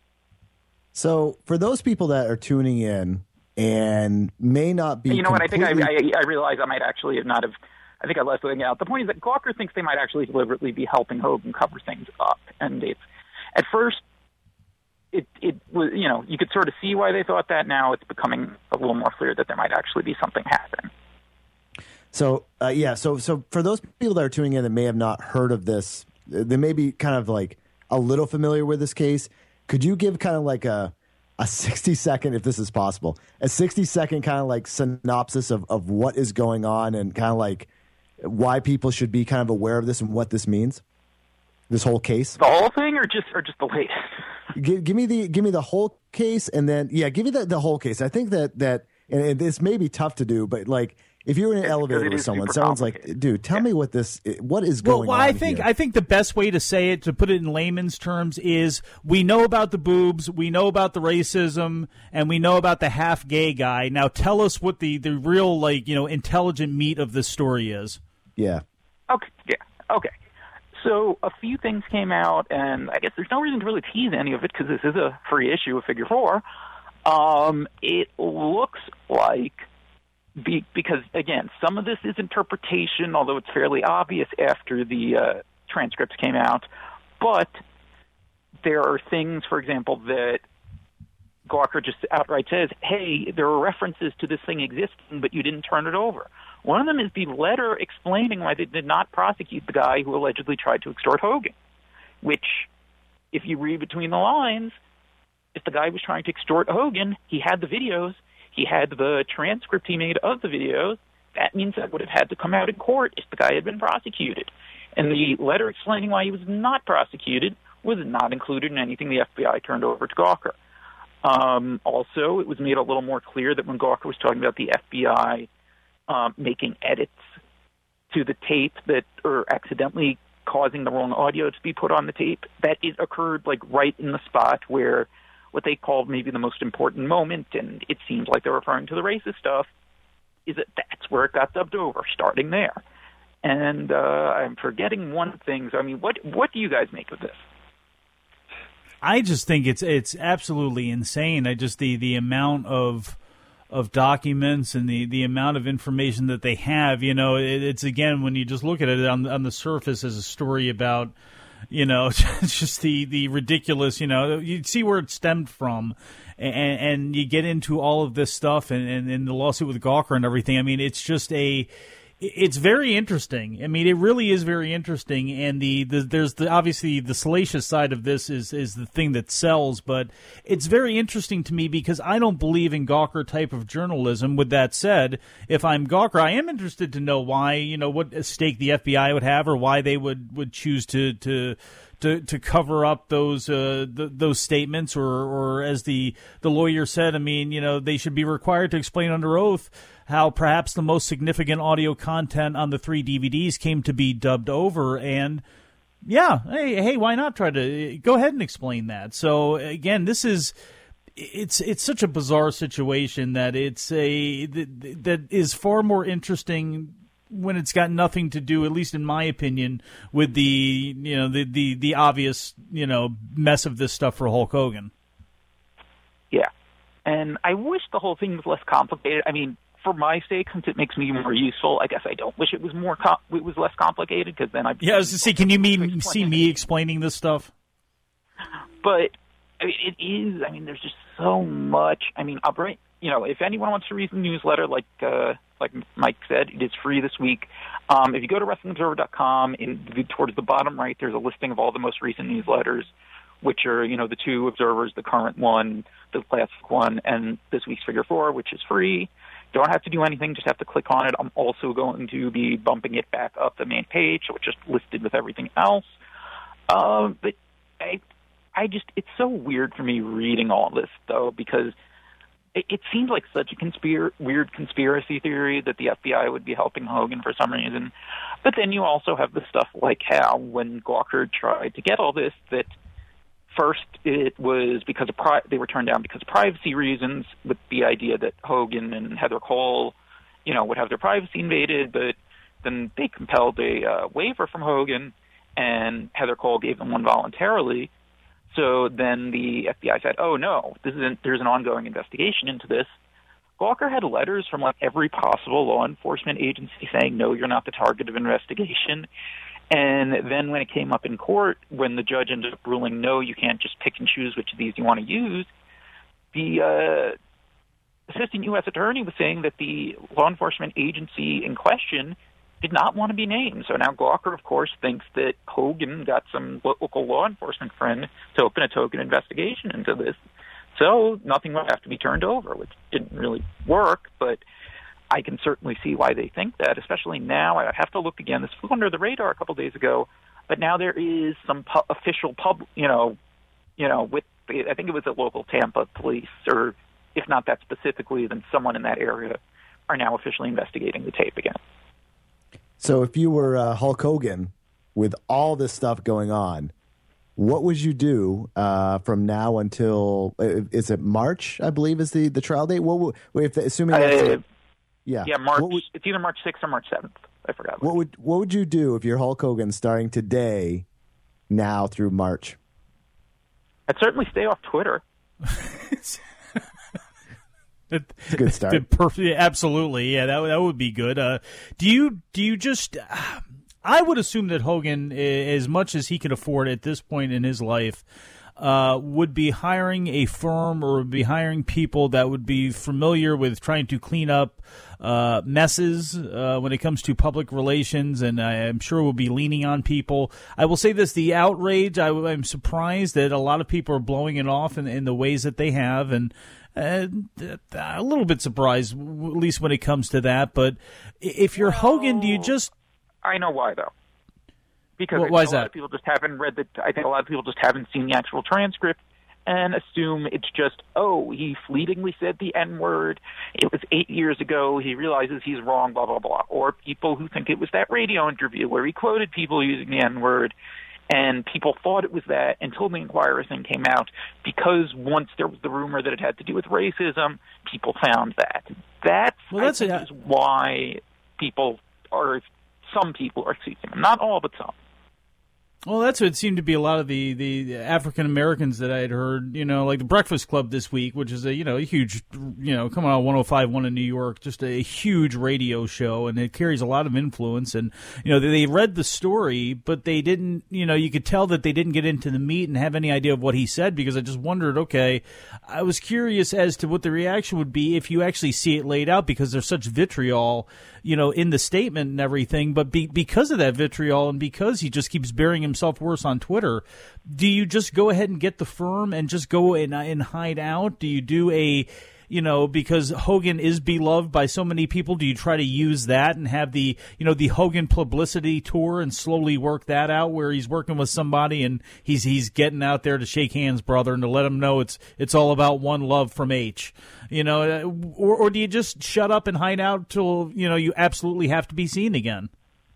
So for those people that are tuning in and may not be, you know completely... what? I think I, I, I realize I might actually have not have. I think I left something out. The point is that Gawker thinks they might actually deliberately be helping Hogan cover things up, and it's at first it it was, you know, you could sort of see why they thought that. Now it's becoming a little more clear that there might actually be something happening. So uh, yeah, so so for those people that are tuning in that may have not heard of this, they may be kind of like a little familiar with this case. Could you give kind of like a a sixty second, if this is possible, a sixty second kind of like synopsis of, of what is going on and kind of like why people should be kind of aware of this and what this means? This whole case? The whole thing, or just or just the latest? give, give me the give me the whole case, and then yeah, give me the, the whole case. I think that that and this may be tough to do, but like if you're in an it's elevator with someone, someone's like, "Dude, tell yeah. me what this what is well, going well, on." I think here? I think the best way to say it, to put it in layman's terms, is we know about the boobs, we know about the racism, and we know about the half gay guy. Now tell us what the the real like you know intelligent meat of this story is. Yeah. Okay. Yeah. Okay. So a few things came out, and I guess there's no reason to really tease any of it because this is a free issue of Figure Four. Um, it looks like, be, because, again, some of this is interpretation, although it's fairly obvious after the uh, transcripts came out, but there are things, for example, that Gawker just outright says, hey, there are references to this thing existing, but you didn't turn it over. One of them is the letter explaining why they did not prosecute the guy who allegedly tried to extort Hogan, which, if you read between the lines, if the guy was trying to extort Hogan, he had the videos, he had the transcript he made of the videos. That means that would have had to come out in court if the guy had been prosecuted. And the letter explaining why he was not prosecuted was not included in anything the F B I turned over to Gawker. Um, also, it was made a little more clear that when Gawker was talking about the F B I um, making edits to the tape that are accidentally causing the wrong audio to be put on the tape, that it occurred like right in the spot where what they called maybe the most important moment, and it seems like they're referring to the racist stuff, is that that's where it got dubbed over, starting there. And uh, I'm forgetting one thing. So, I mean, what what do you guys make of this? I just think it's it's absolutely insane. I just the, the amount of of documents and the, the amount of information that they have. You know, it, it's again when you just look at it on on the surface as a story about, you know, just the, the ridiculous. You know, you see where it stemmed from, and, and you get into all of this stuff and, and, and the lawsuit with Gawker and everything. I mean, it's just a. It's very interesting. I mean, it really is very interesting. And the, the there's the obviously the salacious side of this is is the thing that sells, but it's very interesting to me because I don't believe in Gawker type of journalism. With that said, if I'm Gawker, I am interested to know why, you know, what stake the F B I would have or why they would, would choose to to to to cover up those uh, th- those statements, or or as the the lawyer said, I mean, you know, they should be required to explain under oath how perhaps the most significant audio content on the three D V Ds came to be dubbed over. And yeah, hey, hey, why not try to go ahead and explain that? So again, this is it's it's such a bizarre situation that it's a that, that is far more interesting when it's got nothing to do, at least in my opinion, with the you know the the, the obvious you know mess of this stuff for Hulk Hogan. Yeah, and I wish the whole thing was less complicated. I mean, for my sake, since it makes me more useful, I guess I don't wish it was more com- it was less complicated, because then I yeah. I was to say, can you mean see me explaining this stuff? But I mean, it is. I mean, there's just so much. I mean, I'll bring, you know, if anyone wants to read the newsletter, like uh, like Mike said, it is free this week. Um, if you go to wrestling observer dot com, in, towards the bottom right, there's a listing of all the most recent newsletters, which are, you know, the two Observers, the current one, the classic one, and this week's Figure Four, which is free. Don't have to do anything, just have to click on it. I'm also going to be bumping it back up the main page, so it's just listed with everything else. Um, but I, I just, it's so weird for me reading all this, though, because it, it seems like such a conspir- weird conspiracy theory that the F B I would be helping Hogan for some reason. But then you also have the stuff like how when Gawker tried to get all this, that first, it was because of pri- they were turned down because of privacy reasons, with the idea that Hogan and Heather Cole, you know, would have their privacy invaded. But then they compelled a uh, waiver from Hogan, and Heather Cole gave them one voluntarily. So then the F B I said, "Oh no, this is an, there's an ongoing investigation into this." Gawker had letters from like every possible law enforcement agency saying, "No, you're not the target of investigation." And then when it came up in court, when the judge ended up ruling, no, you can't just pick and choose which of these you want to use, the uh, assistant U S attorney was saying that the law enforcement agency in question did not want to be named. So now Gawker, of course, thinks that Hogan got some local law enforcement friend to open a token investigation into this. So nothing would have to be turned over, which didn't really work, but I can certainly see why they think that, especially now. I have to look again. This flew under the radar a couple of days ago, but now there is some pu- official pub, you know, you know, with I think it was the local Tampa police, or if not that specifically, then someone in that area are now officially investigating the tape again. So if you were uh, Hulk Hogan with all this stuff going on, what would you do uh, from now until is it March? I believe is the, the trial date. What would, if the, assuming that's uh, a, Yeah, yeah. March. Would, it's either March sixth or March seventh. I forgot. What would What would you do if you're Hulk Hogan starting today, now through March? I'd certainly stay off Twitter. It's a good start. Perfect. Absolutely. Yeah, that that would be good. Uh, do you do you just? I would assume that Hogan, as much as he can afford at this point in his life, uh, would be hiring a firm or would be hiring people that would be familiar with trying to clean up uh, messes uh, when it comes to public relations, and I, I'm sure we'll be leaning on people. I will say this, the outrage, I, I'm surprised that a lot of people are blowing it off in, in the ways that they have, and uh, a little bit surprised, at least when it comes to that. But if you're Hogan, do you just... I know why, though. Because Well, I why think is a lot that? of people just haven't read the. I think a lot of people just haven't seen the actual transcript and assume it's just, oh, he fleetingly said the N word. It was eight years ago. He realizes he's wrong. Blah blah blah. Or people who think it was that radio interview where he quoted people using the N word, and people thought it was that until the Inquirer thing came out. Because once there was the rumor that it had to do with racism, people found that. That's, Well, that's I think, a- is why people are. Some people are seeking him. Not all, but some. Well, that's what it seemed to be a lot of the, the African Americans that I had heard, you know, like the Breakfast Club this week, which is a, you know, a huge, you know, coming on one oh five point one in New York, just a huge radio show, and it carries a lot of influence. And, you know, they, they read the story, but they didn't, you know, you could tell that they didn't get into the meat and have any idea of what he said, because I just wondered, okay, I was curious as to what the reaction would be if you actually see it laid out, because there's such vitriol, you know, in the statement and everything. But be, because of that vitriol and because he just keeps burying himself worse on Twitter, do you just go ahead and get the firm and just go and, and hide out? Do you do a, you know, because Hogan is beloved by so many people, do you try to use that and have the, you know, the Hogan publicity tour and slowly work that out where he's working with somebody and he's he's getting out there to shake hands, brother, and to let him know it's it's all about one love from H, you know, or, or do you just shut up and hide out till, you know, you absolutely have to be seen again?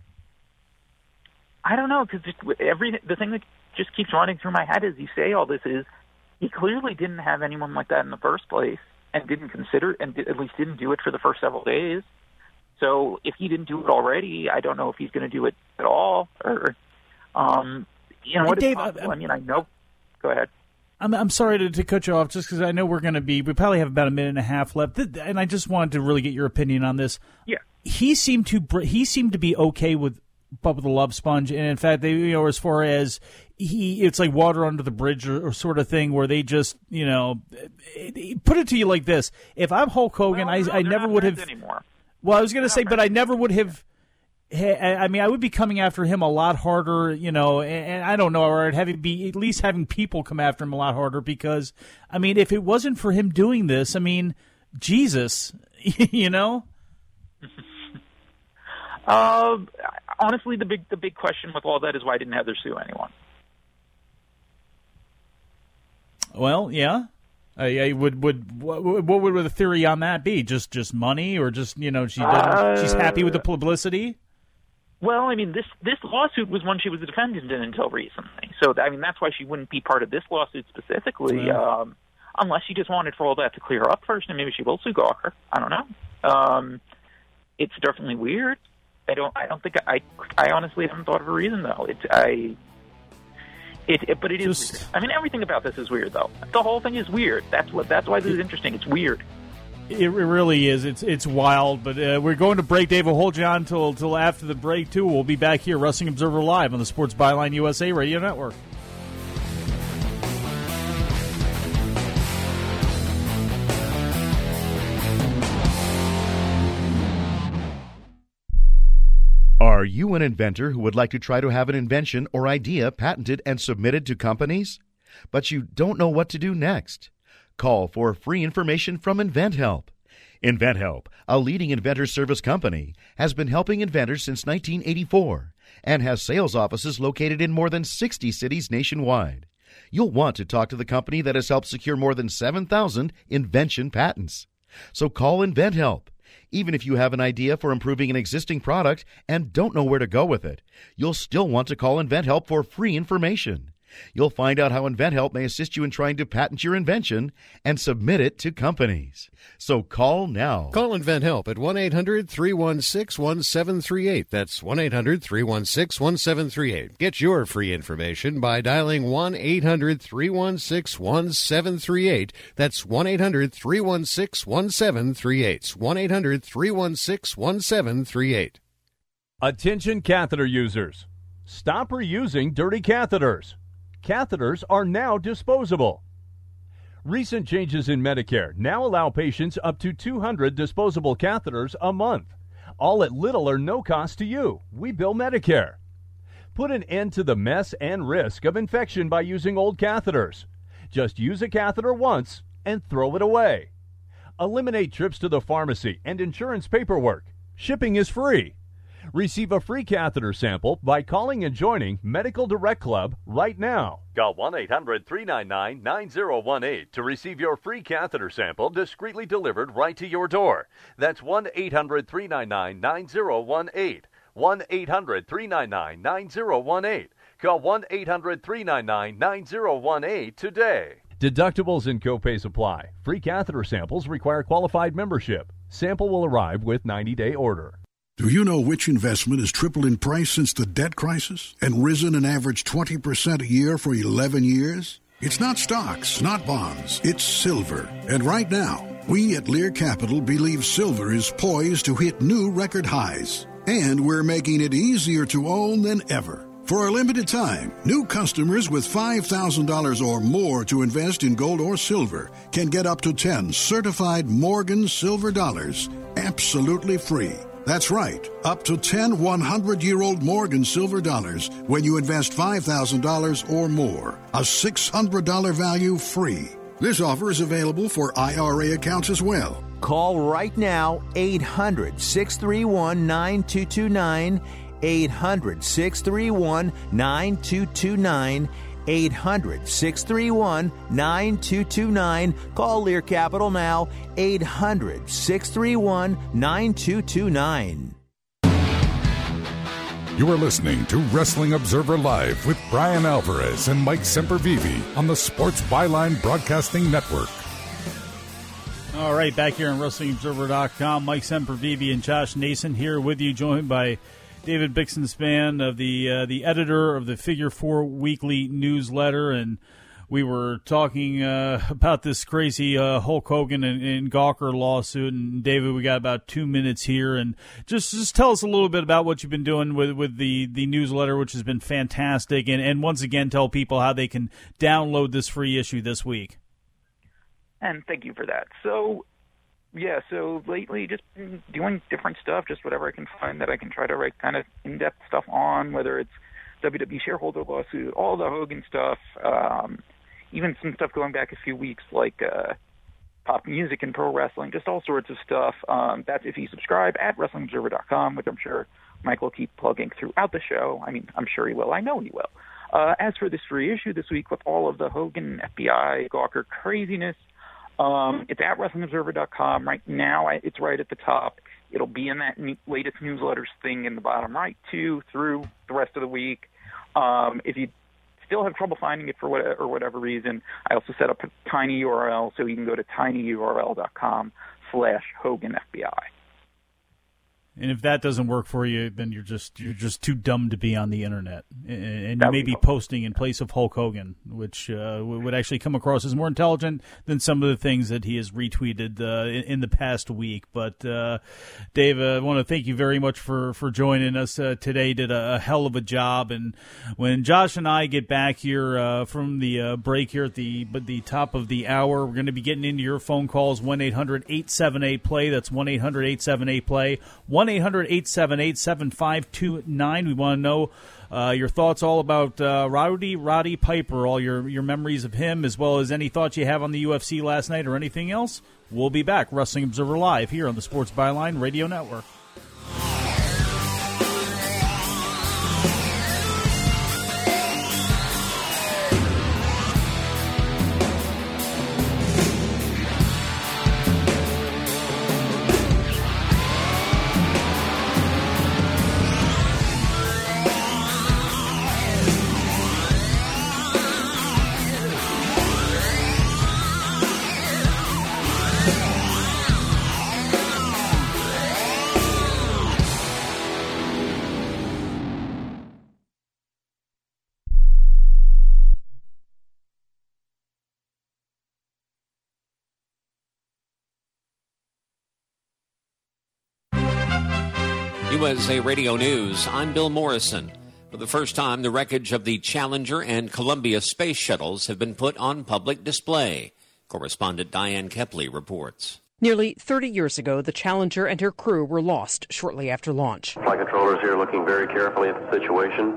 I don't know, because every the thing that just keeps running through my head as you say all this is he clearly didn't have anyone like that in the first place, and didn't consider, and at least didn't do it for the first several days. So if he didn't do it already, I don't know if he's going to do it at all. Or, um, you know, Hey, what is Dave, possible? I, I mean, I know. Go ahead. I'm I'm sorry to, to cut you off, just because I know we're going to be, we probably have about a minute and a half left, and I just wanted to really get your opinion on this. Yeah. He seemed to br- he seemed to be okay with Bubba the Love Sponge, and in fact, they, you know, as far as he, it's like water under the bridge or, or sort of thing, where they just, you know, put it to you like this: if I'm Hulk Hogan, Well, no, I I they're never not would friends have. Anymore. Well, I was going to say, but I never would have. I mean, I would be coming after him a lot harder, you know, and, and I don't know, or I'd have it be at least having people come after him a lot harder, because, I mean, if it wasn't for him doing this, I mean, Jesus, you know. Uh, honestly, the big the big question with all that is why didn't Heather sue anyone? Well, yeah. I, I would would what, what would the theory on that be? Just just money, or just, you know, she doesn't, Uh, she's happy with the publicity? Well, I mean, this this lawsuit was one she was a defendant in until recently. So, I mean, that's why she wouldn't be part of this lawsuit specifically, Yeah. um, unless she just wanted for all that to clear up first, and maybe she will sue Gawker. I don't know. Um, it's definitely weird. I don't. I don't think. I. I honestly haven't thought of a reason though. It's. I. It, it. But it is. Just- weird. I mean, everything about this is weird though. The whole thing is weird. That's what. That's why this is interesting. It's weird. It, it really is. It's it's wild. But uh, we're going to break. Dave will hold you on until, until after the break, too. We'll be back here, Wrestling Observer Live on the Sports Byline U S A Radio Network. Are you an inventor who would like to try to have an invention or idea patented and submitted to companies, but you don't know what to do next? Call for free information from InventHelp. InventHelp, a leading inventor service company, has been helping inventors since nineteen eighty-four and has sales offices located in more than sixty cities nationwide. You'll want to talk to the company that has helped secure more than seven thousand invention patents. So call InventHelp. Even if you have an idea for improving an existing product and don't know where to go with it, you'll still want to call InventHelp for free information. You'll find out how InventHelp may assist you in trying to patent your invention and submit it to companies. So call now. Call InventHelp at one eight hundred three one six one seven three eight. That's one eight hundred three one six one seven three eight. Get your free information by dialing one eight hundred three one six one seven three eight. That's one eight hundred three one six one seven three eight. one eight hundred three one six one seven three eight. Attention catheter users. Stop reusing dirty catheters. Catheters are now disposable. Recent changes in Medicare now allow patients up to two hundred disposable catheters a month, all at little or no cost to you. We bill Medicare. Put an end to the mess and risk of infection by using old catheters. Just use a catheter once and throw it away. Eliminate trips to the pharmacy and insurance paperwork. Shipping is free. Receive a free catheter sample by calling and joining Medical Direct Club right now. Call one eight hundred three nine nine nine zero one eight to receive your free catheter sample discreetly delivered right to your door. That's one eight hundred three nine nine nine zero one eight. one eight hundred three nine nine nine zero one eight. Call one eight hundred three nine nine nine zero one eight today. Deductibles and copays apply. Free catheter samples require qualified membership. Sample will arrive with ninety-day order. Do you know which investment has tripled in price since the debt crisis and risen an average twenty percent a year for eleven years? It's not stocks, not bonds. It's silver. And right now, we at Lear Capital believe silver is poised to hit new record highs. And we're making it easier to own than ever. For a limited time, new customers with five thousand dollars or more to invest in gold or silver can get up to ten certified Morgan silver dollars absolutely free. That's right, up to ten hundred-year-old Morgan silver dollars when you invest five thousand dollars or more. A six hundred dollars value free. This offer is available for I R A accounts as well. Call right now, eight hundred six three one nine two two nine, eight hundred six three one nine two two nine, eight hundred six three one nine two two nine. Call Lear Capital now, eight hundred six three one nine two two nine. You are listening to Wrestling Observer Live with Brian Alvarez and Mike Sempervive on the Sports Byline Broadcasting Network. All right, back here on Wrestling Observer dot com, Mike Sempervive and Josh Nason here with you, joined by David Bixenspan, of the uh, the editor of the Figure Four Weekly newsletter, and we were talking uh, about this crazy uh, Hulk Hogan and, and Gawker lawsuit. And David, we got about two minutes here, and just just tell us a little bit about what you've been doing with with the, the newsletter, which has been fantastic, and and once again tell people how they can download this free issue this week. And thank you for that. So. Yeah, so lately just been doing different stuff, just whatever I can find that I can try to write kind of in-depth stuff on, whether it's W W E shareholder lawsuit, all the Hogan stuff, um, even some stuff going back a few weeks like uh, pop music and pro wrestling, just all sorts of stuff. Um, that's if you subscribe at Wrestling Observer dot com, which I'm sure Mike will keep plugging throughout the show. I mean, I'm sure he will. I know he will. Uh, as for this free issue this week with all of the Hogan, F B I, Gawker craziness, Um, it's at Wrestling Observer dot com. Right now, I, it's right at the top. It'll be in that ne- latest newsletters thing in the bottom right, too, through the rest of the week. Um, if you still have trouble finding it for what, or whatever reason, I also set up a tiny U R L, so you can go to tinyurl dot com slash Hogan F B I. And if that doesn't work for you, then you're just you're just too dumb to be on the internet, and you may be posting in place of Hulk Hogan, which uh, would actually come across as more intelligent than some of the things that he has retweeted uh, in, in the past week. But uh, Dave, uh, I want to thank you very much for for joining us uh, today. Did a, a hell of a job, and when Josh and I get back here uh, from the uh, break here at the but the top of the hour, we're going to be getting into your phone calls. one eight hundred eight seven eight play. That's one eight hundred eight seven eight play. one eight hundred eight seven eight seven five two nine. We want to know uh, your thoughts all about uh, Rowdy Roddy Piper, all your, your memories of him, as well as any thoughts you have on the U F C last night or anything else. We'll be back. Wrestling Observer Live here on the Sports Byline Radio Network. U S A Radio News, I'm Bill Morrison. For the first time, the wreckage of the Challenger and Columbia space shuttles have been put on public display. Correspondent Diane Kepley reports. Nearly thirty years ago, the Challenger and her crew were lost shortly after launch. Flight controllers here looking very carefully at the situation.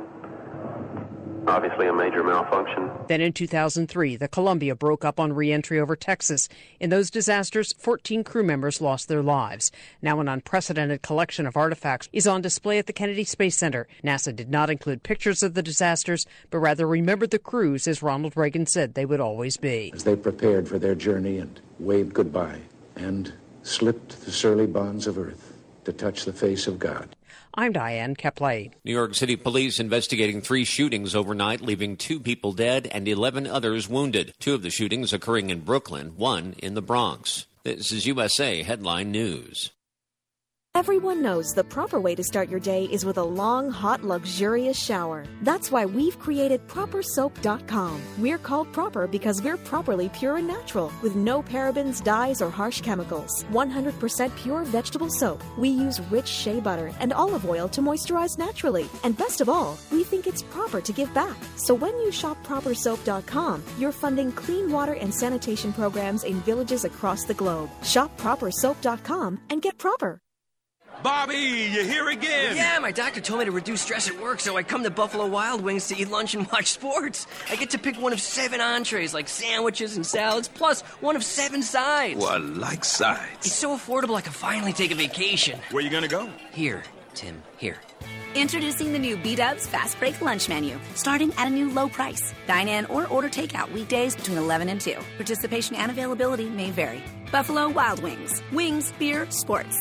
Obviously a major malfunction. Then in two thousand three, the Columbia broke up on re-entry over Texas. In those disasters, fourteen crew members lost their lives. Now an unprecedented collection of artifacts is on display at the Kennedy Space Center. NASA did not include pictures of the disasters, but rather remembered the crews as Ronald Reagan said they would always be. As they prepared for their journey and waved goodbye and slipped the surly bonds of earth to touch the face of God. I'm Diane Kepley. New York City police investigating three shootings overnight, leaving two people dead and eleven others wounded. Two of the shootings occurring in Brooklyn, one in the Bronx. This is U S A Headline News. Everyone knows the proper way to start your day is with a long, hot, luxurious shower. That's why we've created Proper Soap dot com. We're called Proper because we're properly pure and natural, with no parabens, dyes, or harsh chemicals. one hundred percent pure vegetable soap. We use rich shea butter and olive oil to moisturize naturally. And best of all, we think it's proper to give back. So when you shop Proper Soap dot com, you're funding clean water and sanitation programs in villages across the globe. Shop Proper Soap dot com and get proper. Bobby, you're here again. Yeah, my doctor told me to reduce stress at work, so I come to Buffalo Wild Wings to eat lunch and watch sports. I get to pick one of seven entrees, like sandwiches and salads, plus one of seven sides. Well, I like sides. It's so affordable I can finally take a vacation. Where you gonna go? Here, Tim, here. Introducing the new B-Dubs Fast Break Lunch Menu, starting at a new low price. Dine in or order takeout weekdays between eleven and two. Participation and availability may vary. Buffalo Wild Wings. Wings, beer, sports.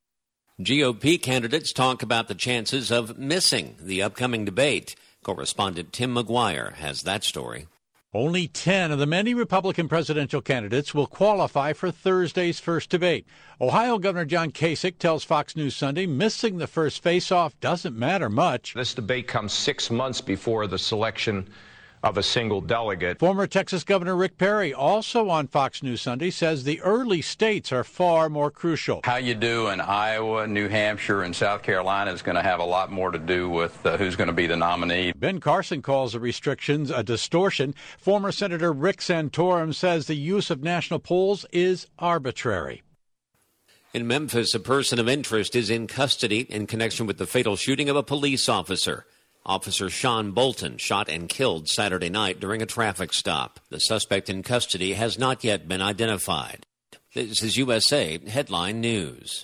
G O P candidates talk about the chances of missing the upcoming debate. Correspondent Tim McGuire has that story. Only ten of the many Republican presidential candidates will qualify for Thursday's first debate. Ohio Governor John Kasich tells Fox News Sunday missing the first face-off doesn't matter much. This debate comes six months before the selection of a single delegate. Former Texas Governor Rick Perry, also on Fox News Sunday, says the early states are far more crucial. How you do in Iowa, New Hampshire, and South Carolina is going to have a lot more to do with uh, who's going to be the nominee. Ben Carson calls the restrictions a distortion. Former Senator Rick Santorum says the use of national polls is arbitrary. In Memphis, a person of interest is in custody in connection with the fatal shooting of a police officer. Officer Sean Bolton shot and killed Saturday night during a traffic stop. The suspect in custody has not yet been identified. This is U S A Headline News.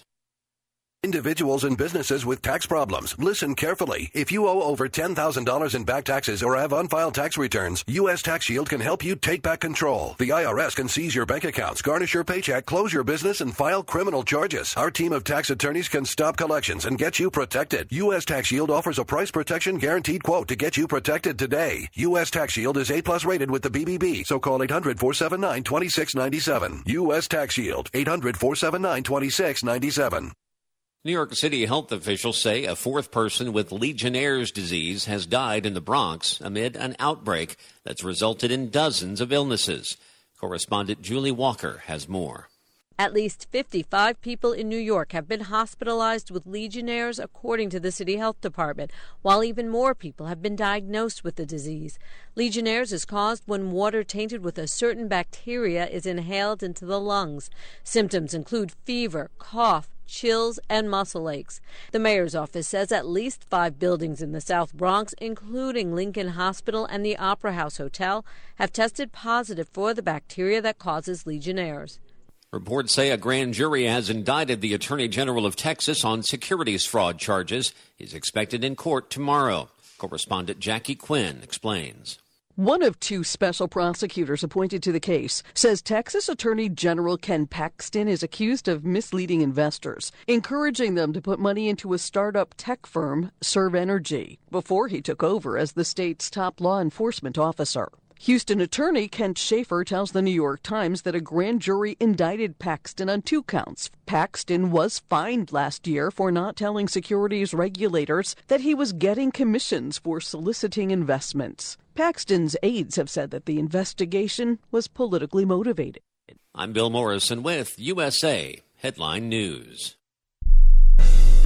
Individuals and businesses with tax problems, listen carefully. If you owe over ten thousand dollars in back taxes or have unfiled tax returns, U S Tax Shield can help you take back control. The I R S can seize your bank accounts, garnish your paycheck, close your business, and file criminal charges. Our team of tax attorneys can stop collections and get you protected. U S Tax Shield offers a price protection guaranteed quote to get you protected today. U S Tax Shield is A plus rated with the B B B, so call eight hundred, four seven nine, two six nine seven. U S Tax Shield, eight hundred, four seven nine, two six nine seven. New York City health officials say a fourth person with Legionnaire's disease has died in the Bronx amid an outbreak that's resulted in dozens of illnesses. Correspondent Julie Walker has more. At least fifty-five people in New York have been hospitalized with Legionnaire's, according to the city health department, while even more people have been diagnosed with the disease. Legionnaire's is caused when water tainted with a certain bacteria is inhaled into the lungs. Symptoms include fever, cough, chills, and muscle aches. The mayor's office says at least five buildings in the South Bronx, including Lincoln Hospital and the Opera House Hotel, have tested positive for the bacteria that causes Legionnaire's. Reports say a grand jury has indicted the Attorney General of Texas on securities fraud charges. He's expected in court tomorrow. Correspondent Jackie Quinn explains. One of two special prosecutors appointed to the case says Texas Attorney General Ken Paxton is accused of misleading investors, encouraging them to put money into a startup tech firm, Serve Energy, before he took over as the state's top law enforcement officer. Houston attorney Kent Schaefer tells the New York Times that a grand jury indicted Paxton on two counts. Paxton was fined last year for not telling securities regulators that he was getting commissions for soliciting investments. Paxton's aides have said that the investigation was politically motivated. I'm Bill Morrison with U S A Headline News.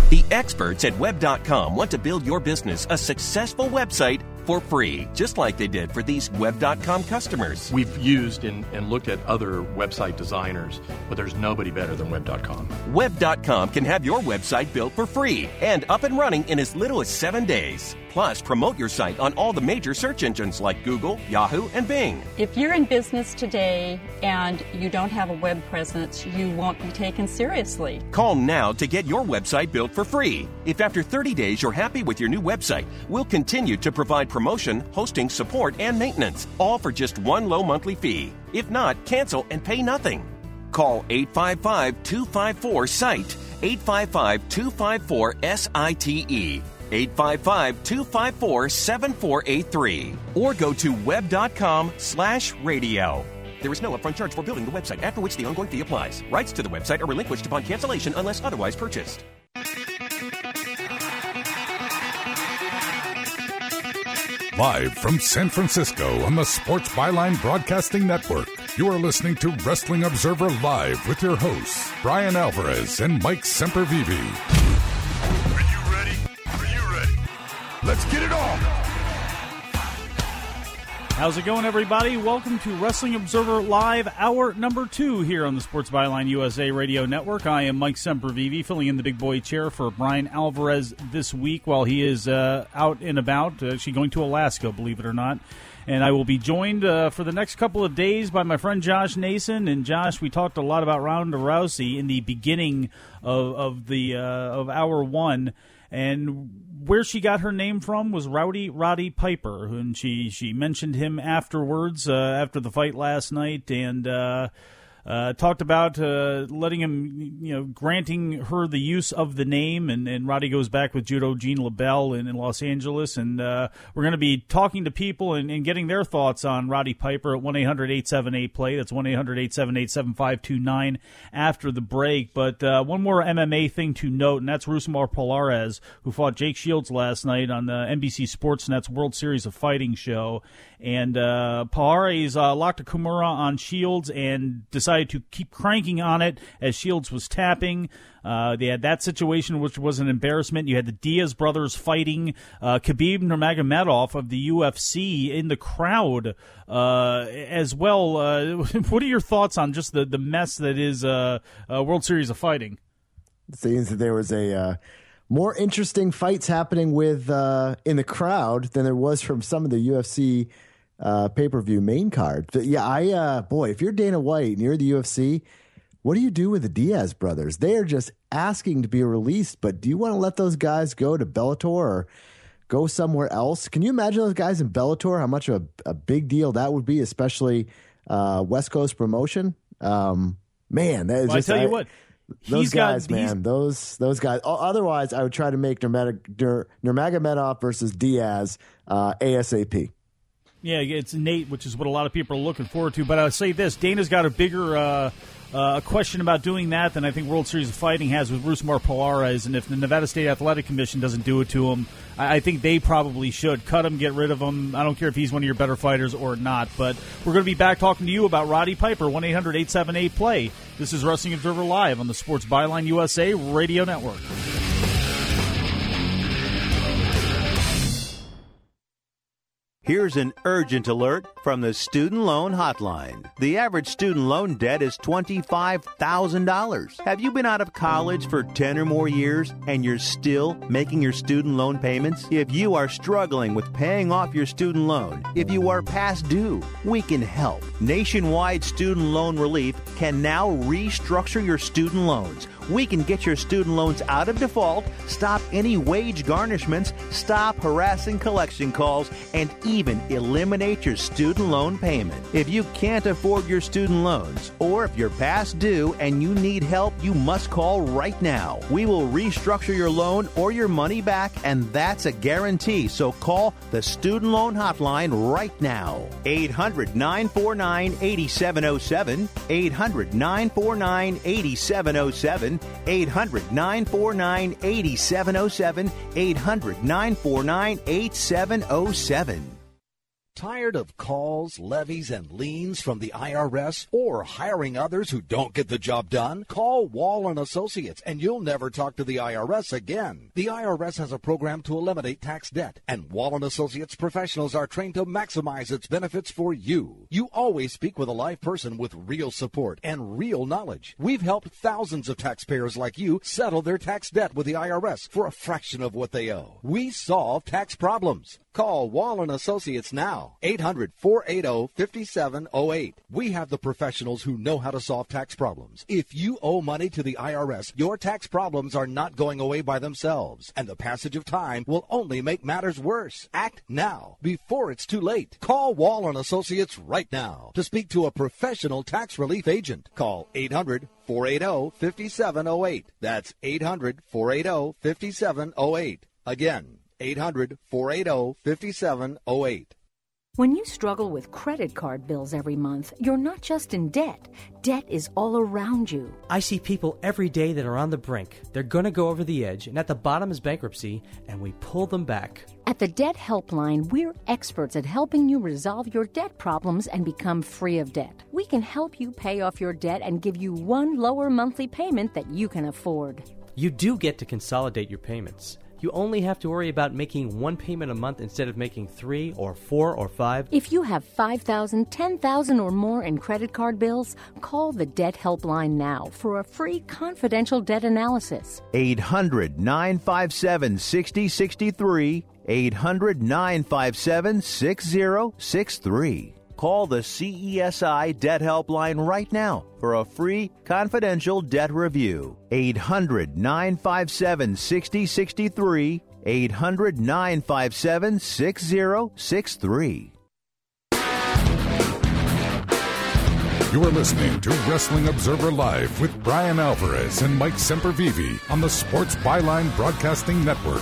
The experts at web dot com want to build your business a successful website for free, just like they did for these web dot com customers. We've used and, and looked at other website designers, but there's nobody better than web dot com. web dot com can have your website built for free and up and running in as little as seven days. Plus, promote your site on all the major search engines like Google, Yahoo, and Bing. If you're in business today and you don't have a web presence, you won't be taken seriously. Call now to get your website built for free. If after thirty days you're happy with your new website, we'll continue to provide promotion, hosting, support, and maintenance, all for just one low monthly fee. If not, cancel and pay nothing. Call eight five five, two five four, SITE, eight five five, two five four, S I T E. eight five five, two five four, seven four eight three, or go to web dot com slash radio. There is no upfront charge for building the website, after which the ongoing fee applies. Rights to the website are relinquished upon cancellation unless otherwise purchased. Live from San Francisco on the Sports Byline Broadcasting Network, you are listening to Wrestling Observer Live with your hosts, Brian Alvarez and Mike Sempervive. Let's get it on! How's it going, everybody? Welcome to Wrestling Observer Live, hour number two here on the Sports Byline U S A Radio Network. I am Mike Sempervive, filling in the big boy chair for Brian Alvarez this week while he is uh, out and about, uh, actually going to Alaska, believe it or not. And I will be joined uh, for the next couple of days by my friend Josh Nason. And Josh, we talked a lot about Ronda Rousey in the beginning of, of the uh, of hour one. And where she got her name from was Rowdy Roddy Piper, and she, she mentioned him afterwards, uh, after the fight last night, and uh, uh, talked about uh, letting him, you know, granting her the use of the name, and, and Roddy goes back with Judo Gene LaBelle in, in Los Angeles, and uh, we're going to be talking to people and, and getting their thoughts on Roddy Piper at one eight hundred, eight seven eight, play. That's one eight hundred, eight seven eight, seven five two nine after the break. But uh, one more M M A thing to note, and that's Rousimar Polares, who fought Jake Shields last night on the N B C Sportsnet's World Series of Fighting show. And uh, Polares uh, locked a Kimura on Shields and decided to keep cranking on it as Shields was tapping. Uh, they had that situation, which was an embarrassment. You had the Diaz brothers fighting uh, Khabib Nurmagomedov of the U F C in the crowd uh, as well. Uh, what are your thoughts on just the, the mess that is uh, a World Series of Fighting? It seems that there was a uh, more interesting fights happening with uh, in the crowd than there was from some of the U F C uh, pay-per-view main card. But yeah, I uh, boy, if you're Dana White and you're the U F C, what do you do with the Diaz brothers? They are just asking to be released, but do you want to let those guys go to Bellator or go somewhere else? Can you imagine those guys in Bellator, how much of a, a big deal that would be, especially uh, West Coast promotion? Um, man, that is well, just... I tell you I, what, those guys, got, man, those those guys. Otherwise, I would try to make Nurmagomedov versus Diaz uh, ASAP. Yeah, it's Nate, which is what a lot of people are looking forward to. But I'll say this, Dana's got a bigger uh, uh, question about doing that than I think World Series of Fighting has with Rousimar Polares. And if the Nevada State Athletic Commission doesn't do it to him, I, I think they probably should. Cut him, get rid of him. I don't care if he's one of your better fighters or not. But we're going to be back talking to you about Roddy Piper, one eight hundred, eight seven eight, play. This is Wrestling Observer Live on the Sports Byline U S A Radio Network. Here's an urgent alert from the Student Loan Hotline. The average student loan debt is twenty-five thousand dollars. Have you been out of college for ten or more years and you're still making your student loan payments? If you are struggling with paying off your student loan, if you are past due, we can help. Nationwide Student Loan Relief can now restructure your student loans. We can get your student loans out of default, stop any wage garnishments, stop harassing collection calls, and even eliminate your student loan payment. If you can't afford your student loans, or if you're past due and you need help, you must call right now. We will restructure your loan or your money back, and that's a guarantee. So call the Student Loan Hotline right now. eight hundred, nine four nine, eight seven zero seven. eight hundred, nine four nine, eight seven zero seven. eight hundred, nine four nine, eight seven zero seven. eight hundred, nine four nine, eight seven zero seven. Tired of calls, levies, and liens from the I R S or hiring others who don't get the job done? Call Wall and Associates and you'll never talk to the I R S again. The I R S has a program to eliminate tax debt, and Wall and Associates professionals are trained to maximize its benefits for you. You always speak with a live person with real support and real knowledge. We've helped thousands of taxpayers like you settle their tax debt with the I R S for a fraction of what they owe. We solve tax problems. Call Wall and Associates now, eight hundred, four eight zero, five seven zero eight. We have the professionals who know how to solve tax problems. If you owe money to the I R S, your tax problems are not going away by themselves, and the passage of time will only make matters worse. Act now, before it's too late. Call Wall and Associates right now to speak to a professional tax relief agent. Call eight hundred, four eight zero, five seven zero eight. That's eight hundred, four eight zero, five seven zero eight. Again, eight hundred, four eight zero, five seven zero eight. When you struggle with credit card bills every month, you're not just in debt. Debt is all around you. I see people every day that are on the brink. They're going to go over the edge, and at the bottom is bankruptcy, and we pull them back. At the Debt Helpline, we're experts at helping you resolve your debt problems and become free of debt. We can help you pay off your debt and give you one lower monthly payment that you can afford. You do get to consolidate your payments. You only have to worry about making one payment a month instead of making three or four or five. If you have five thousand dollars, ten thousand dollars or more in credit card bills, call the Debt Helpline now for a free confidential debt analysis. eight hundred, nine five seven, six zero six three. eight hundred, nine five seven, six zero six three. Call the C E S I Debt Helpline right now for a free confidential debt review. eight hundred, nine five seven, six zero six three. eight hundred, nine five seven, six zero six three. You are listening to Wrestling Observer Live with Brian Alvarez and Mike Sempervive on the Sports Byline Broadcasting Network.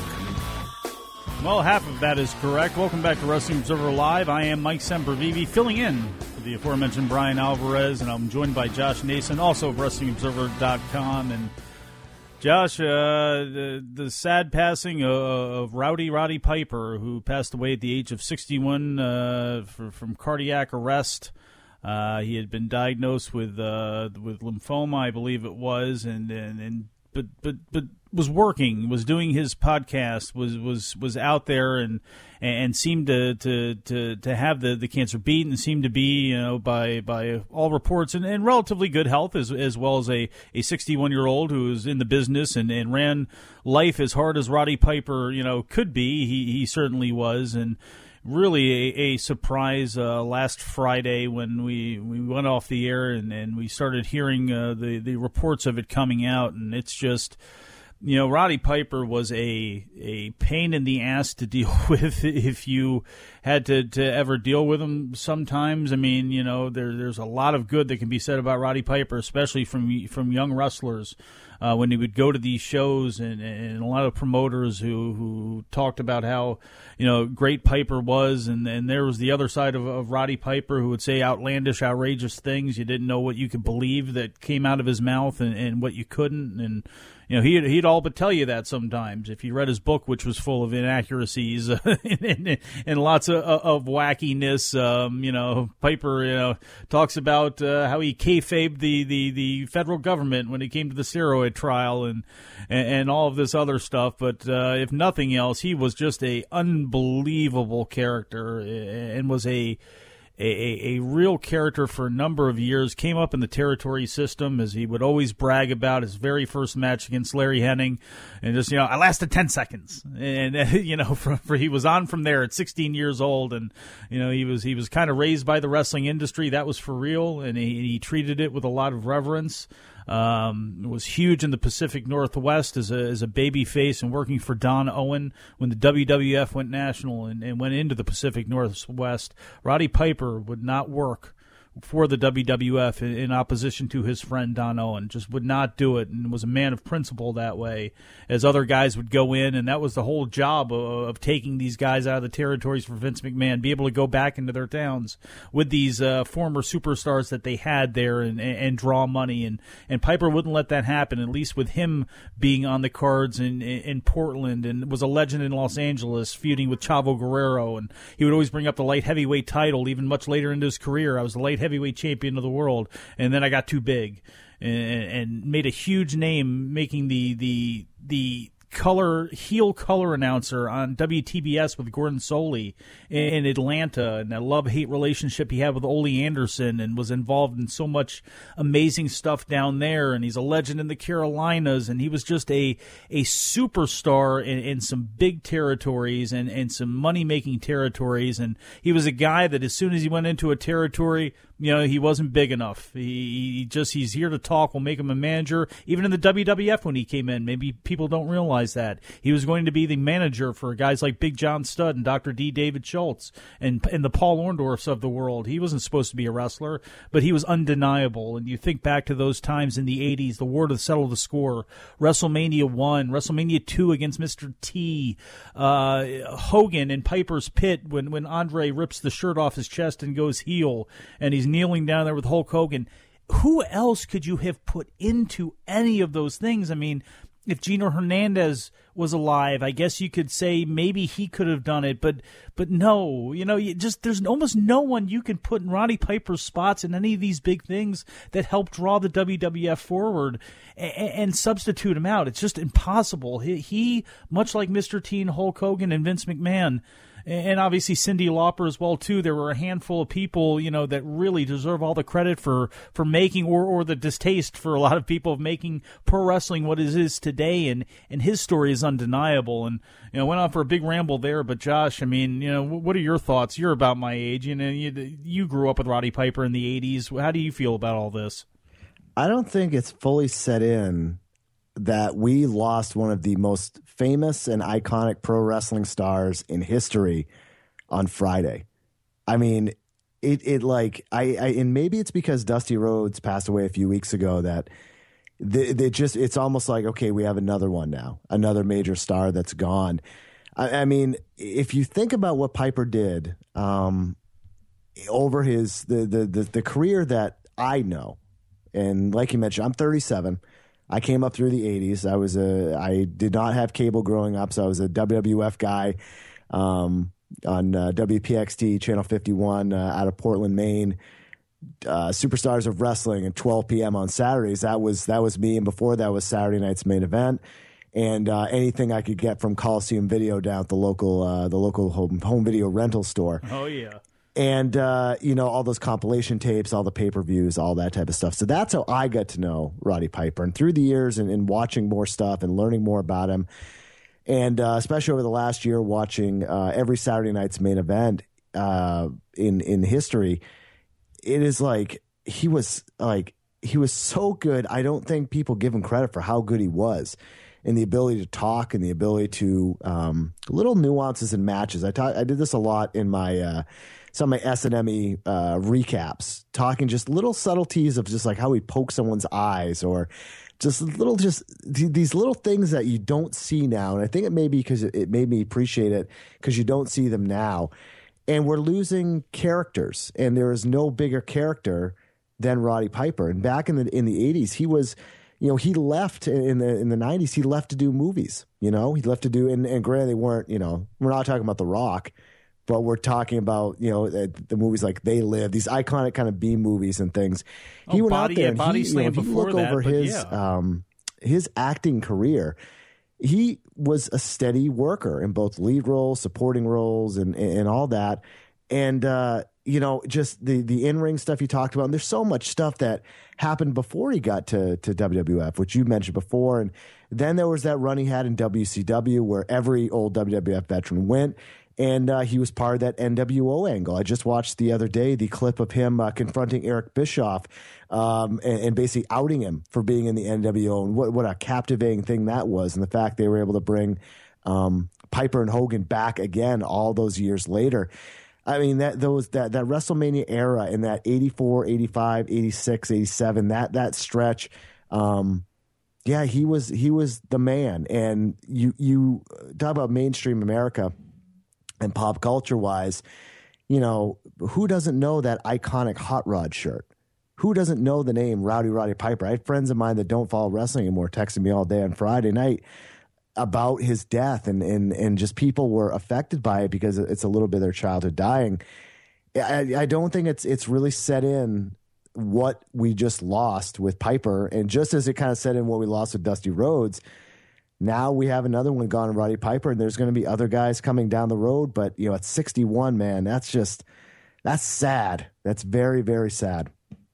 Well, half of that is correct. Welcome back to Wrestling Observer Live. I am Mike Sempervive, filling in for the aforementioned Brian Alvarez, and I'm joined by Josh Nason, also of Wrestling Observer dot com. And Josh, uh, the, the sad passing of, of Rowdy Roddy Piper, who passed away at the age of sixty-one uh, for, from cardiac arrest. Uh, he had been diagnosed with uh, with lymphoma, I believe it was, and and, and but but but. was working, was doing his podcast, was was was out there and and seemed to to to, to have the, the cancer beat, and seemed to be, you know, by by all reports in, in relatively good health, as as well as a a sixty-one year old who is in the business and, and ran life as hard as Roddy Piper, you know, could be. He he certainly was. And really a, a surprise uh, last Friday when we, we went off the air and, and we started hearing uh, the the reports of it coming out, and it's just, you know, Roddy Piper was a a pain in the ass to deal with if you had to, to ever deal with him sometimes. I mean, you know, there there's a lot of good that can be said about Roddy Piper, especially from from young wrestlers. Uh, when he would go to these shows, and, and a lot of promoters who, who talked about how, you know, great Piper was, and, and there was the other side of, of Roddy Piper who would say outlandish, outrageous things. You didn't know what you could believe that came out of his mouth and, and what you couldn't. And, you know, he'd, he'd all but tell you that sometimes if you read his book, which was full of inaccuracies uh, and, and, and lots of, of wackiness. Um, you know, Piper, you know, talks about uh, how he kayfabed the, the, the federal government when it came to the steroid trial and, and and all of this other stuff. But uh, if nothing else, he was just a unbelievable character and was a A, a real character for a number of years. Came up in the territory system, as he would always brag about his very first match against Larry Hennig, and just, you know, I lasted ten seconds, and uh, you know, for, for he was on from there at sixteen years old, and you know, he was he was kind of raised by the wrestling industry. That was for real, and he, he treated it with a lot of reverence. Um, was huge in the Pacific Northwest as a as a baby face and working for Don Owen when the W W F went national and, and went into the Pacific Northwest. Roddy Piper would not work for the W W F in, in opposition to his friend Don Owen. Just would not do it, and was a man of principle that way, as other guys would go in, and that was the whole job of, of taking these guys out of the territories for Vince McMahon, be able to go back into their towns with these uh, former superstars that they had there and, and, and draw money. And, and Piper wouldn't let that happen, at least with him being on the cards in, in, in Portland, and was a legend in Los Angeles, feuding with Chavo Guerrero. And he would always bring up the light heavyweight title, even much later into his career. I was the light heavyweight champion of the world, and then I got too big, and, and made a huge name making the the the color heel color announcer on W T B S with Gordon Soley in Atlanta, and that love-hate relationship he had with Ole Anderson, and was involved in so much amazing stuff down there. And he's a legend in the Carolinas, and he was just a a superstar in, in some big territories and, and some money-making territories. And he was a guy that as soon as he went into a territory, you know, he wasn't big enough. He, he just, he's here to talk. We'll make him a manager. Even in the W W F when he came in, maybe people don't realize that. He was going to be the manager for guys like Big John Studd and Doctor D. David Schultz and, and the Paul Orndorffs of the world. He wasn't supposed to be a wrestler, but he was undeniable. And you think back to those times in the eighties, the war to settle the score, WrestleMania one, WrestleMania two against Mister T, uh, Hogan in Piper's Pit when, when Andre rips the shirt off his chest and goes heel, and he's kneeling down there with Hulk Hogan. Who else could you have put into any of those things? I mean, if Gino Hernandez was alive, I guess you could say maybe he could have done it, but but no, you know, you just there's almost no one you can put in Roddy Piper's spots in any of these big things that help draw the W W F forward and, and substitute him out. It's just impossible. He, he, much like Mister T and Hulk Hogan and Vince McMahon, and obviously Cyndi Lauper as well, too. There were a handful of people, you know, that really deserve all the credit for, for making, or, or the distaste for a lot of people of making pro wrestling what it is today. And, and his story is undeniable. And, you know, went on for a big ramble there. But, Josh, I mean, you know, what are your thoughts? You're about my age. You know, you, you grew up with Roddy Piper in the eighties. How do you feel about all this? I don't think it's fully set in that we lost one of the most famous and iconic pro wrestling stars in history on Friday. I mean, it it like I, I and maybe it's because Dusty Rhodes passed away a few weeks ago that they, they just it's almost like, okay, we have another one now, another major star that's gone. I, I mean, if you think about what Piper did um, over his the, the the the career that I know, and like you mentioned, I'm thirty-seven. I came up through the eighties. I was a. I did not have cable growing up, so I was a W W F guy um, on uh, W P X T Channel fifty-one uh, out of Portland, Maine. Uh, Superstars of Wrestling at twelve p.m. on Saturdays. That was that was me, and before that was Saturday night's Main Event, and uh, anything I could get from Coliseum Video down at the local uh, the local home, home video rental store. Oh yeah. And, uh, you know, all those compilation tapes, all the pay-per-views, all that type of stuff. So that's how I got to know Roddy Piper. And through the years and, and watching more stuff and learning more about him, and uh, especially over the last year watching uh, every Saturday night's Main Event uh, in, in history, it is like he was like he was so good. I don't think people give him credit for how good he was. And the ability to talk and the ability to um, little nuances in matches. I, ta- I did this a lot in my uh, some of my S and M E uh, recaps, talking just little subtleties of just like how he pokes someone's eyes, or just little just th- these little things that you don't see now. And I think it may be because it, it made me appreciate it because you don't see them now. And we're losing characters, and there is no bigger character than Roddy Piper. And back in the in the eighties, he was. You know, he left in the in the nineties. He left to do movies. You know, he left to do, and, and granted, they weren't. You know, we're not talking about The Rock, but we're talking about you know the, the movies like They Live, these iconic kind of B movies and things. He oh, went body, out there yeah, and body he, slam you know, if you before look that, over his yeah. um, his acting career. He was a steady worker in both lead roles, supporting roles, and and all that. And uh, you know, just the the in ring stuff you talked about. And there's so much stuff that happened before he got to, to W W F, which you mentioned before. And then there was that run he had in W C W where every old W W F veteran went. And uh, he was part of that N W O angle. I just watched the other day the clip of him uh, confronting Eric Bischoff um, and, and basically outing him for being in the N W O. And what, what a captivating thing that was. And the fact they were able to bring um, Piper and Hogan back again all those years later. I mean, that those that, that WrestleMania era in that eighty-four, eighty-five, eighty-six, eighty-seven, that that stretch, um, yeah, he was he was the man. And you you talk about mainstream America and pop culture wise, you know, who doesn't know that iconic Hot Rod shirt? Who doesn't know the name Rowdy Roddy Piper? I had friends of mine that don't follow wrestling anymore texting me all day on Friday night about his death, and, and, and just people were affected by it because it's a little bit of their childhood dying. I, I don't think it's it's really set in what we just lost with Piper, and just as it kind of set in what we lost with Dusty Rhodes, now we have another one gone in Roddy Piper, and there's going to be other guys coming down the road. But you know, at sixty-one, man, that's just that's sad. That's very, very sad.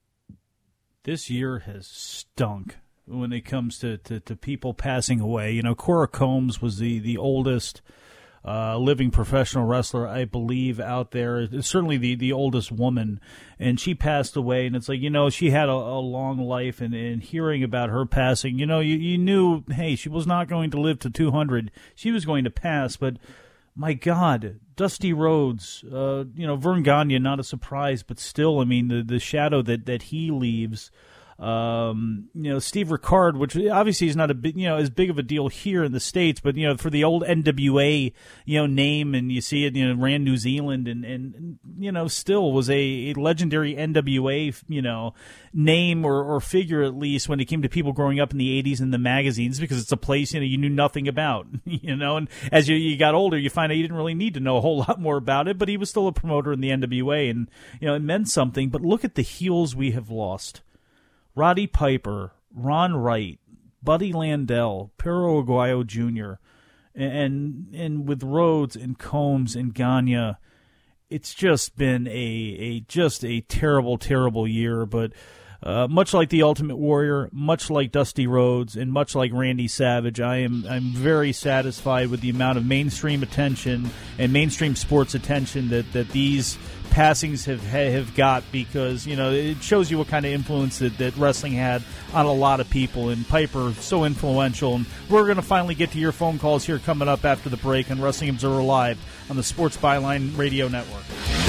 This year has stunk when it comes to, to, to people passing away. You know, Cora Combs was the, the oldest uh, living professional wrestler, I believe, out there. Certainly the, the oldest woman, and she passed away. And it's like, you know, she had a, a long life, and, and hearing about her passing, you know, you, you knew, hey, she was not going to live to two hundred. She was going to pass, but my God, Dusty Rhodes, uh, you know, Verne Gagne, not a surprise, but still, I mean, the, the shadow that, that he leaves. Um, you know, Steve Ricard, which obviously is not a big, you know, as big of a deal here in the States, but, you know, for the old N W A, you know, name, and you see it, you know, ran New Zealand, and, and, you know, still was a, a legendary N W A, you know, name or, or figure, at least when it came to people growing up in the eighties in the magazines, because it's a place, you know, you knew nothing about, you know, and as you, you got older, you find out you didn't really need to know a whole lot more about it, but he was still a promoter in the N W A, and, you know, it meant something. But look at the heels we have lost. Roddy Piper, Ron Wright, Buddy Landel, Perro Aguayo Junior, and and with Rhodes and Combs and Gagne, it's just been a, a just a terrible, terrible year. But uh, much like the Ultimate Warrior, much like Dusty Rhodes, and much like Randy Savage, I am I'm very satisfied with the amount of mainstream attention and mainstream sports attention that, that these passings have have got, because, you know, it shows you what kind of influence that, that wrestling had on a lot of people, and Piper so influential. And we're going to finally get to your phone calls here coming up after the break on Wrestling Observer Live on the Sports Byline Radio Network.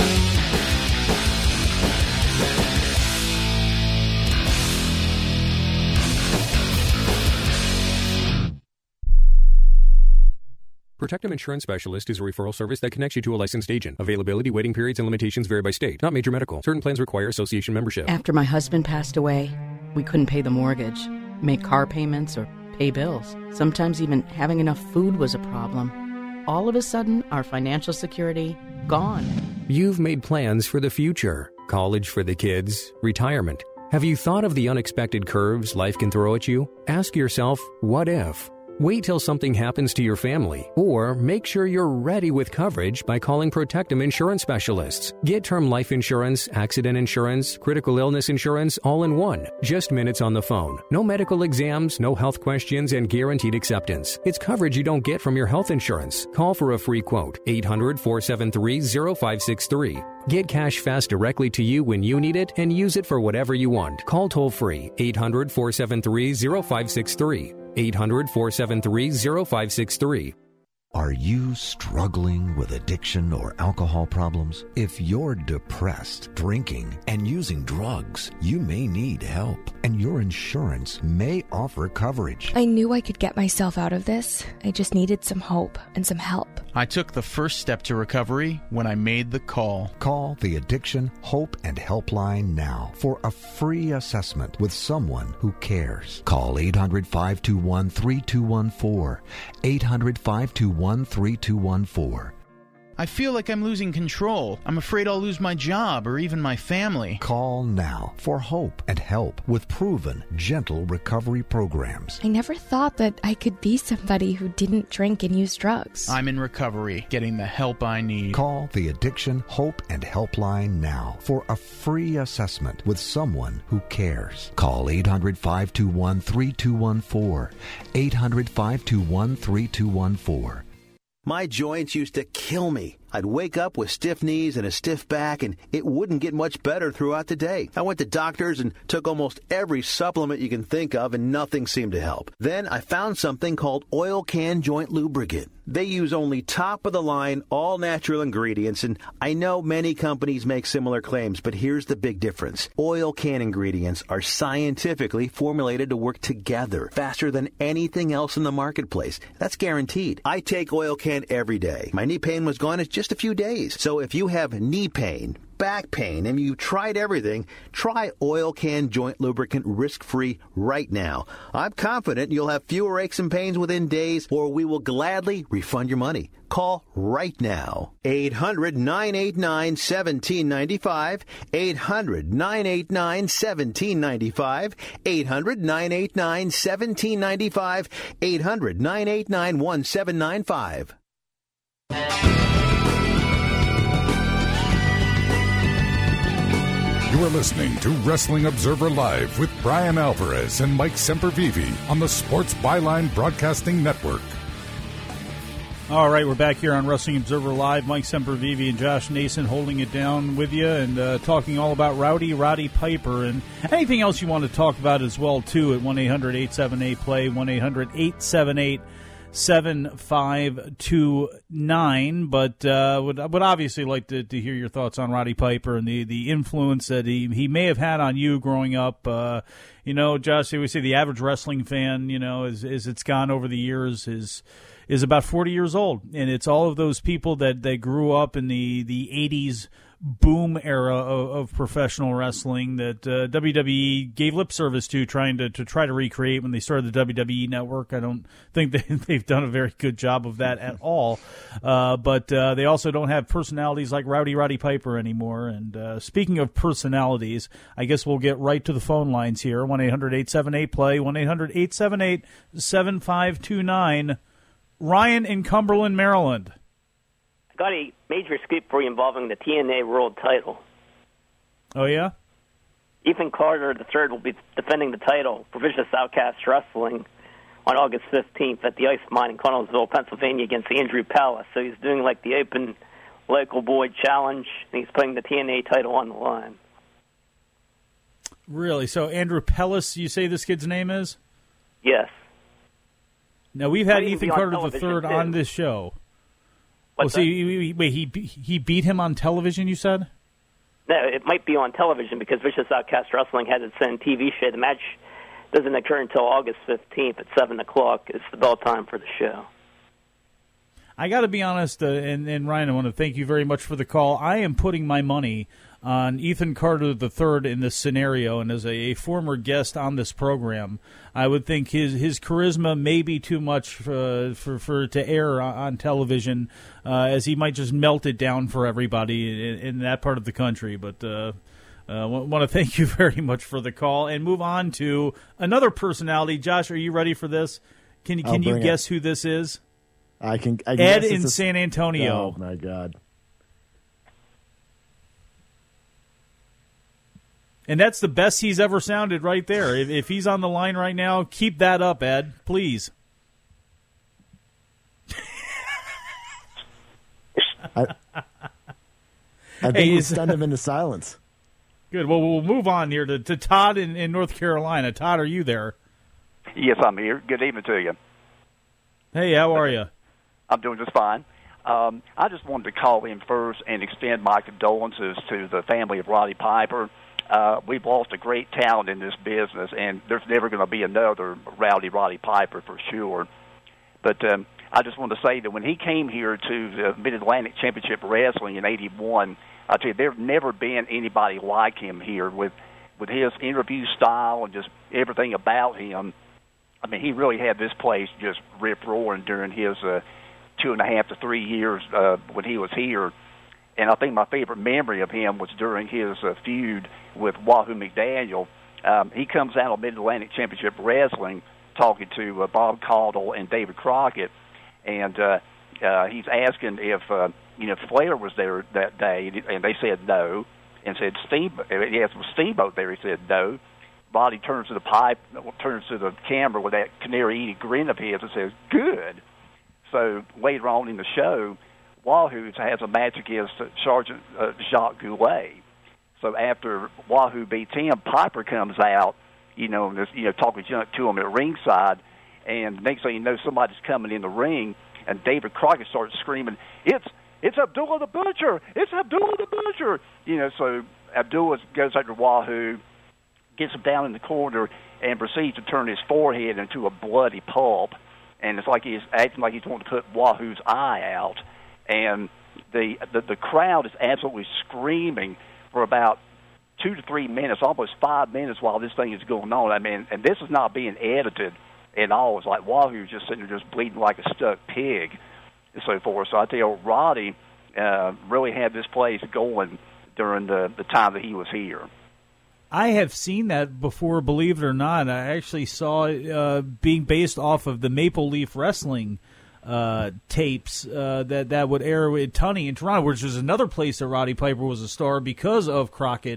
Protectum Insurance Specialist is a referral service that connects you to a licensed agent. Availability, waiting periods, and limitations vary by state. Not major medical. Certain plans require association membership. After my husband passed away, we couldn't pay the mortgage, make car payments, or pay bills. Sometimes even having enough food was a problem. All of a sudden, our financial security, gone. You've made plans for the future. College for the kids, retirement. Have you thought of the unexpected curves life can throw at you? Ask yourself, what if? Wait till something happens to your family, or make sure you're ready with coverage by calling Protectum Insurance Specialists. Get term life insurance, accident insurance, critical illness insurance all in one. Just minutes on the phone. No medical exams, no health questions, and guaranteed acceptance. It's coverage you don't get from your health insurance. Call for a free quote. eight hundred, four seven three, zero five six three. Get cash fast directly to you when you need it, and use it for whatever you want. Call toll free. eight hundred, four seven three, zero five six three. eight hundred, four seven three, zero five six three. Are you struggling with addiction or alcohol problems? If you're depressed, drinking, and using drugs, you may need help, and your insurance may offer coverage. I knew I could get myself out of this. I just needed some hope and some help. I took the first step to recovery when I made the call. Call the Addiction Hope and Helpline now for a free assessment with someone who cares. Call eight hundred, five two one, three two one four. eight hundred, five two one, three two one four. I feel like I'm losing control. I'm afraid I'll lose my job or even my family. Call now for hope and help with proven, gentle recovery programs. I never thought that I could be somebody who didn't drink and use drugs. I'm in recovery, getting the help I need. Call the Addiction Hope and Helpline now for a free assessment with someone who cares. Call eight hundred, five two one, three two one four. eight hundred, five two one, three two one four. My joints used to kill me. I'd wake up with stiff knees and a stiff back, and it wouldn't get much better throughout the day. I went to doctors and took almost every supplement you can think of, and nothing seemed to help. Then I found something called Oil Can Joint Lubricant. They use only top-of-the-line, all-natural ingredients, and I know many companies make similar claims, but here's the big difference. Oil Can ingredients are scientifically formulated to work together faster than anything else in the marketplace. That's guaranteed. I take Oil Can every day. My knee pain was gone in just a few days. So if you have knee pain, back pain, and you've tried everything, try Oil Can Joint Lubricant risk-free right now. I'm confident you'll have fewer aches and pains within days, or we will gladly refund your money. Call right now. eight hundred, nine eight nine, one seven nine five. eight hundred, nine eight nine, one seven nine five. eight hundred, nine eight nine, one seven nine five. eight hundred, nine eight nine, one seven nine five. You are listening to Wrestling Observer Live with Brian Alvarez and Mike Sempervive on the Sports Byline Broadcasting Network. All right, we're back here on Wrestling Observer Live. Mike Sempervive and Josh Nason holding it down with you and uh, talking all about Rowdy Roddy Piper and anything else you want to talk about as well, too, at one eight hundred eight seven eight play, one eight hundred eight seven eight seven five two nine. But uh, would would obviously like to, to hear your thoughts on Roddy Piper and the, the influence that he, he may have had on you growing up. Uh, you know, Josh, we say the average wrestling fan, you know, as, as it's gone over the years, is is about forty years old. And it's all of those people that, that grew up in the, the eighties boom era of, of professional wrestling that uh, W W E gave lip service to, trying to, to try to recreate when they started the W W E Network. I don't think they, they've done a very good job of that at all. Uh, but uh, they also don't have personalities like Rowdy Roddy Piper anymore. And uh, speaking of personalities, I guess we'll get right to the phone lines here. one eight hundred eight seven eight play, one eight hundred eight seven eight seven five two nine. Ryan in Cumberland, Maryland. I got a major scoop for you involving the T N A World title. Oh, yeah? Ethan Carter the third will be defending the title for Vicious Outcast Wrestling on August fifteenth at the Ice Mine in Connellsville, Pennsylvania against Andrew Palace. So he's doing like the open local boy challenge, and he's putting the T N A title on the line. Really? So Andrew Pellis, you say this kid's name is? Yes. Now, we've had Might even Ethan be on Carter the third television, on too. this show. What's oh, so he, wait, he he beat him on television, you said? No, it might be on television because Vicious Outcast Wrestling has its own T V show. The match doesn't occur until August fifteenth at seven o'clock. It's the bell time for the show. I got to be honest, uh, and, and Ryan, I want to thank you very much for the call. I am putting my money on Ethan Carter the third in this scenario, and as a, a former guest on this program, I would think his his charisma may be too much uh, for for to air on, on television, uh, as he might just melt it down for everybody in, in that part of the country. But uh, uh, want to thank you very much for the call and move on to another personality. Josh, are you ready for this? Can can you guess it. who this is? I can. I Ed guess in a, San Antonio. Oh my God. And that's the best he's ever sounded right there. If, if he's on the line right now, keep that up, Ed, please. I, I think Hey, we is- stunned him into silence. Good. Well, we'll move on here to, to Todd in, in North Carolina. Todd, are you there? Yes, I'm here. Good evening to you. Hey, how are you? I'm doing just fine. Um, I just wanted to call in first and extend my condolences to the family of Roddy Piper. Uh, we've lost a great talent in this business, and there's never going to be another Rowdy Roddy Piper for sure. But um, I just want to say that when he came here to the Mid-Atlantic Championship Wrestling in eighty-one, I tell you, there's never been anybody like him here with, with his interview style and just everything about him. I mean, he really had this place just rip-roaring during his uh, two and a half to three years uh, when he was here. And I think my favorite memory of him was during his uh, feud with Wahoo McDaniel. Um, he comes out of Mid-Atlantic Championship Wrestling talking to uh, Bob Caudle and David Crockett, and uh, uh, he's asking if uh, you know Flair was there that day, and they said no, and said Steamboat. He asked was Steamboat there. He said no. Roddy turns to the pipe, turns to the camera with that canary-eating grin of his and says, "Good." So later on in the show, Wahoo has a match against uh, Sergeant uh, Jacques Goulet. So after Wahoo beats him, Piper comes out, you know, and you know, talking junk to him at ringside, and next thing you know, somebody's coming in the ring, and David Crockett starts screaming, "It's it's Abdullah the Butcher! It's Abdullah the Butcher!" You know, so Abdullah goes after Wahoo, gets him down in the corner, and proceeds to turn his forehead into a bloody pulp, and it's like he's acting like he's wanting to put Wahoo's eye out, and the the, the crowd is absolutely screaming for about two to three minutes, almost five minutes while this thing is going on. I mean, and this is not being edited at all. It's like Wahoo's just sitting there just bleeding like a stuck pig and so forth. So I tell you, Roddy uh, really had this place going during the, the time that he was here. I have seen that before, believe it or not. I actually saw it uh, being based off of the Maple Leaf Wrestling uh, tapes uh, that, that would air at Tunney in Toronto, which is another place that Roddy Piper was a star because of Crockett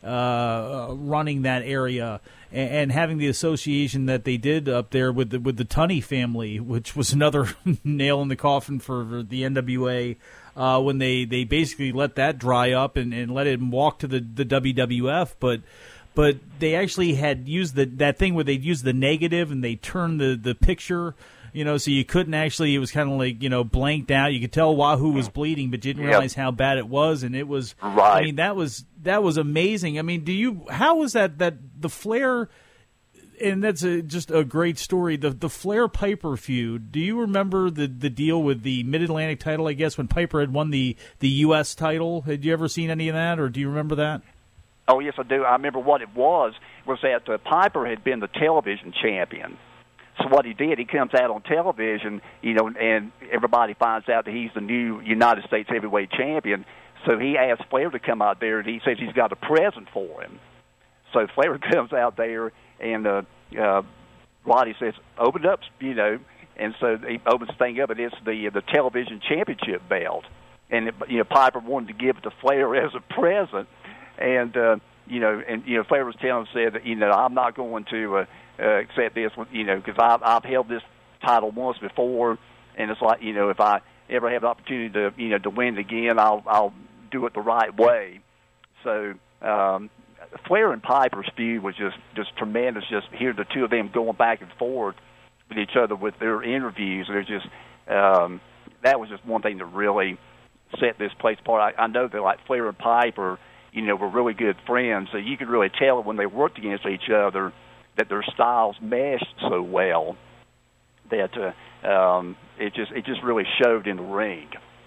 uh, running that area and, and having the association that they did up there with the, with the Tunney family, which was another nail in the coffin for the N W A. Uh, when they, they basically let that dry up and, and let it walk to the, the W W F, but but they actually had used the that thing where they'd use the negative and they turned the, the picture, you know, so you couldn't actually, it was kind of like, you know, blanked out. You could tell Wahoo was bleeding, but you didn't realize yep. how bad it was, and it was, right. I mean, that was that was amazing. I mean, do you, how was that, that the Flair, and that's a, just a great story. The the Flair Piper feud. Do you remember the, the deal with the Mid Atlantic title? I guess when Piper had won the, the U S title. Had you ever seen any of that, or do you remember that? Oh yes, I do. I remember what it was. Was that uh, Piper had been the television champion. So what he did, he comes out on television, you know, and everybody finds out that he's the new United States Heavyweight Champion. So he asked Flair to come out there, and he says he's got a present for him. So Flair comes out there. And uh, uh, Roddy says, "Open it up," you know, and so he opens the thing up, and it's the the television championship belt. And it, you know, Piper wanted to give it to Flair as a present, and uh, you know, and you know, Flair was telling him, said that, you know, I'm not going to uh, uh, accept this, you know, because I've I've held this title once before, and it's like, you know, if I ever have the opportunity to, you know, to win it again, I'll I'll do it the right way. So. Um, Flair and Piper's feud was just, just tremendous. Just hear the two of them going back and forth with each other with their interviews. They're just um, that was just one thing that really set this place apart. I, I know that like Flair and Piper, you know, were really good friends, so you could really tell when they worked against each other that their styles meshed so well that uh, um, it just it just really showed in the ring.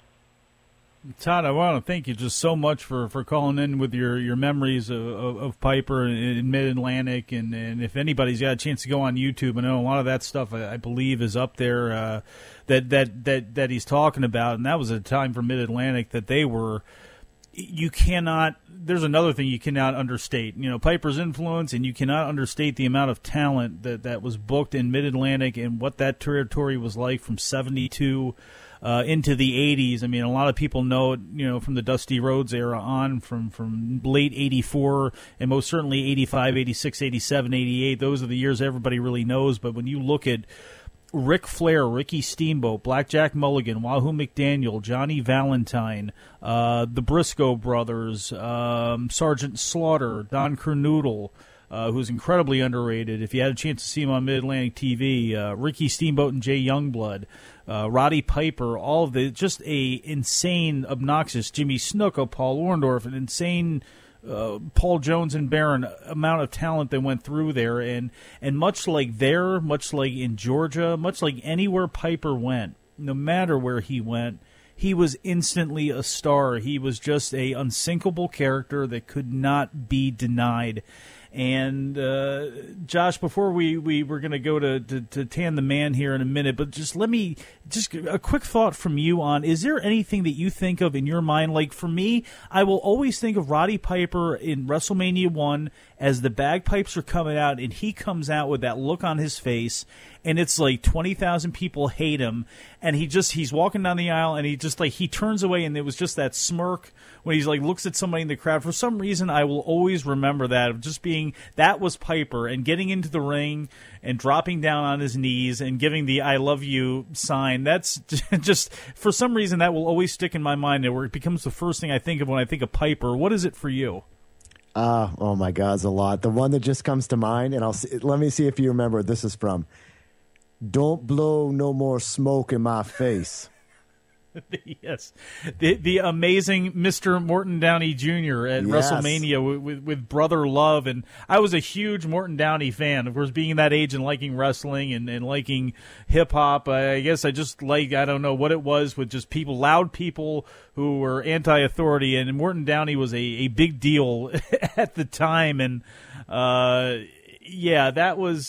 Todd, I want to thank you just so much for, for calling in with your, your memories of, of, of Piper in, in Mid-Atlantic. And, and if anybody's got a chance to go on YouTube, I know a lot of that stuff, I, I believe, is up there uh, that, that, that, that he's talking about. And that was a time for Mid-Atlantic that they were – you cannot – there's another thing you cannot understate. You know, Piper's influence, and you cannot understate the amount of talent that, that was booked in Mid-Atlantic and what that territory was like from seventy-two – Uh, into the eighties. I mean, a lot of people know it, you know, from the Dusty Rhodes era on, from, from late eighty-four, and most certainly eighty-five, eighty-six, eighty-seven, eighty-eight. Those are the years everybody really knows. But when you look at Ric Flair, Ricky Steamboat, Blackjack Mulligan, Wahoo McDaniel, Johnny Valentine, uh, the Briscoe brothers, um, Sergeant Slaughter, Don Kernoodle, Uh, who's incredibly underrated. If you had a chance to see him on Mid-Atlantic T V, uh, Ricky Steamboat and Jay Youngblood, uh, Roddy Piper, all of the just a insane, obnoxious Jimmy Snuka, Paul Orndorff, an insane uh, Paul Jones and Barron amount of talent that went through there. And, and much like there, much like in Georgia, much like anywhere Piper went, no matter where he went, he was instantly a star. He was just a unsinkable character that could not be denied. And, uh, Josh, before we, we we're going to go to, to, to Tan the Man here in a minute, but just let me, just a quick thought from you on, is there anything that you think of in your mind? Like, for me, I will always think of Roddy Piper in WrestleMania one as the bagpipes are coming out, and he comes out with that look on his face, and it's like twenty thousand people hate him, and he just he's walking down the aisle, and he just like he turns away, and it was just that smirk when he's like looks at somebody in the crowd. For some reason, I will always remember that of just being that was Piper and getting into the ring and dropping down on his knees and giving the "I love you" sign. That's just for some reason that will always stick in my mind, where it becomes the first thing I think of when I think of Piper. What is it for you? Uh, oh, my God, it's a lot. The one that just comes to mind, and I'll see, let me see if you remember what this is from. Don't blow no more smoke in my face. Yes. The the amazing Mister Morton Downey Junior at yes. WrestleMania with, with, with Brother Love. And I was a huge Morton Downey fan. Of course, being that age and liking wrestling and, and liking hip-hop, I guess I just like, I don't know what it was with just people, loud people who were anti-authority. And Morton Downey was a, a big deal at the time. And, uh, yeah, that was,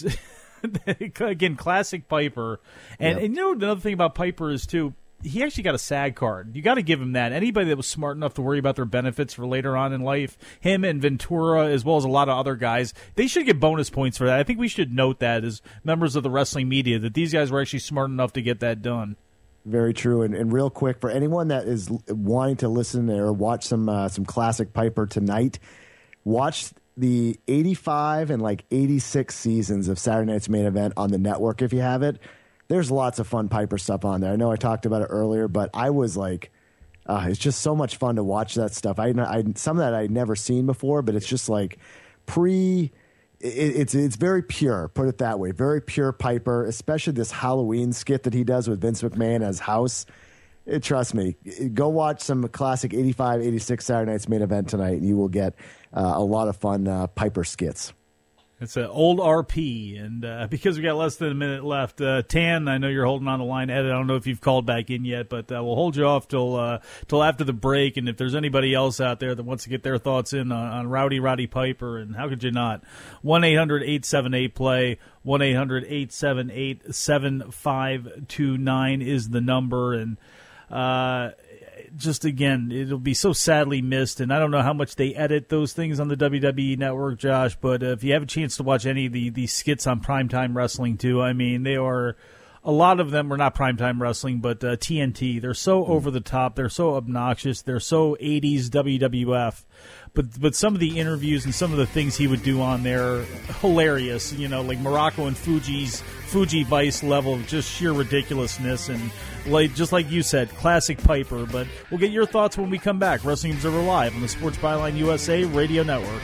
again, classic Piper. And, yep. and you know, another thing about Piper is, too, he actually got a SAG card. You got to give him that. Anybody that was smart enough to worry about their benefits for later on in life, him and Ventura, as well as a lot of other guys, they should get bonus points for that. I think we should note that as members of the wrestling media, that these guys were actually smart enough to get that done. Very true. And, and real quick, for anyone that is wanting to listen or watch some uh, some classic Piper tonight, watch the eighty-five and like eighty-six seasons of Saturday Night's Main Event on the network if you have it. There's lots of fun Piper stuff on there. I know I talked about it earlier, but I was like, uh, it's just so much fun to watch that stuff. I, I some of that I'd never seen before, but it's just like pre. It, it's it's very pure. Put it that way, very pure Piper. Especially this Halloween skit that he does with Vince McMahon as House. It, trust me, go watch some classic eighty-five, eighty-six Saturday Night's Main Event tonight, and you will get uh, a lot of fun uh, Piper skits. It's an old R P, and uh, because we got less than a minute left, uh, Tan, I know you're holding on the line. Ed, I don't know if you've called back in yet, but uh, we'll hold you off till uh, till after the break. And if there's anybody else out there that wants to get their thoughts in on, on Rowdy Roddy Piper, and how could you not? one eight hundred eight seven eight play, one eight hundred eight seven eight seven five two nine is the number, and uh just, again, it'll be so sadly missed, and I don't know how much they edit those things on the W W E Network, Josh, but if you have a chance to watch any of the, the skits on Primetime Wrestling, too, I mean, they are, a lot of them are not Primetime Wrestling, but uh, T N T. They're so over the top. They're so obnoxious. They're so eighties W W F. But but some of the interviews and some of the things he would do on there, hilarious. You know, like Morocco and Fuji's Fuji Vice level of just sheer ridiculousness, and like just like you said, classic Piper. But we'll get your thoughts when we come back. Wrestling Observer Live on the Sports Byline U S A Radio Network.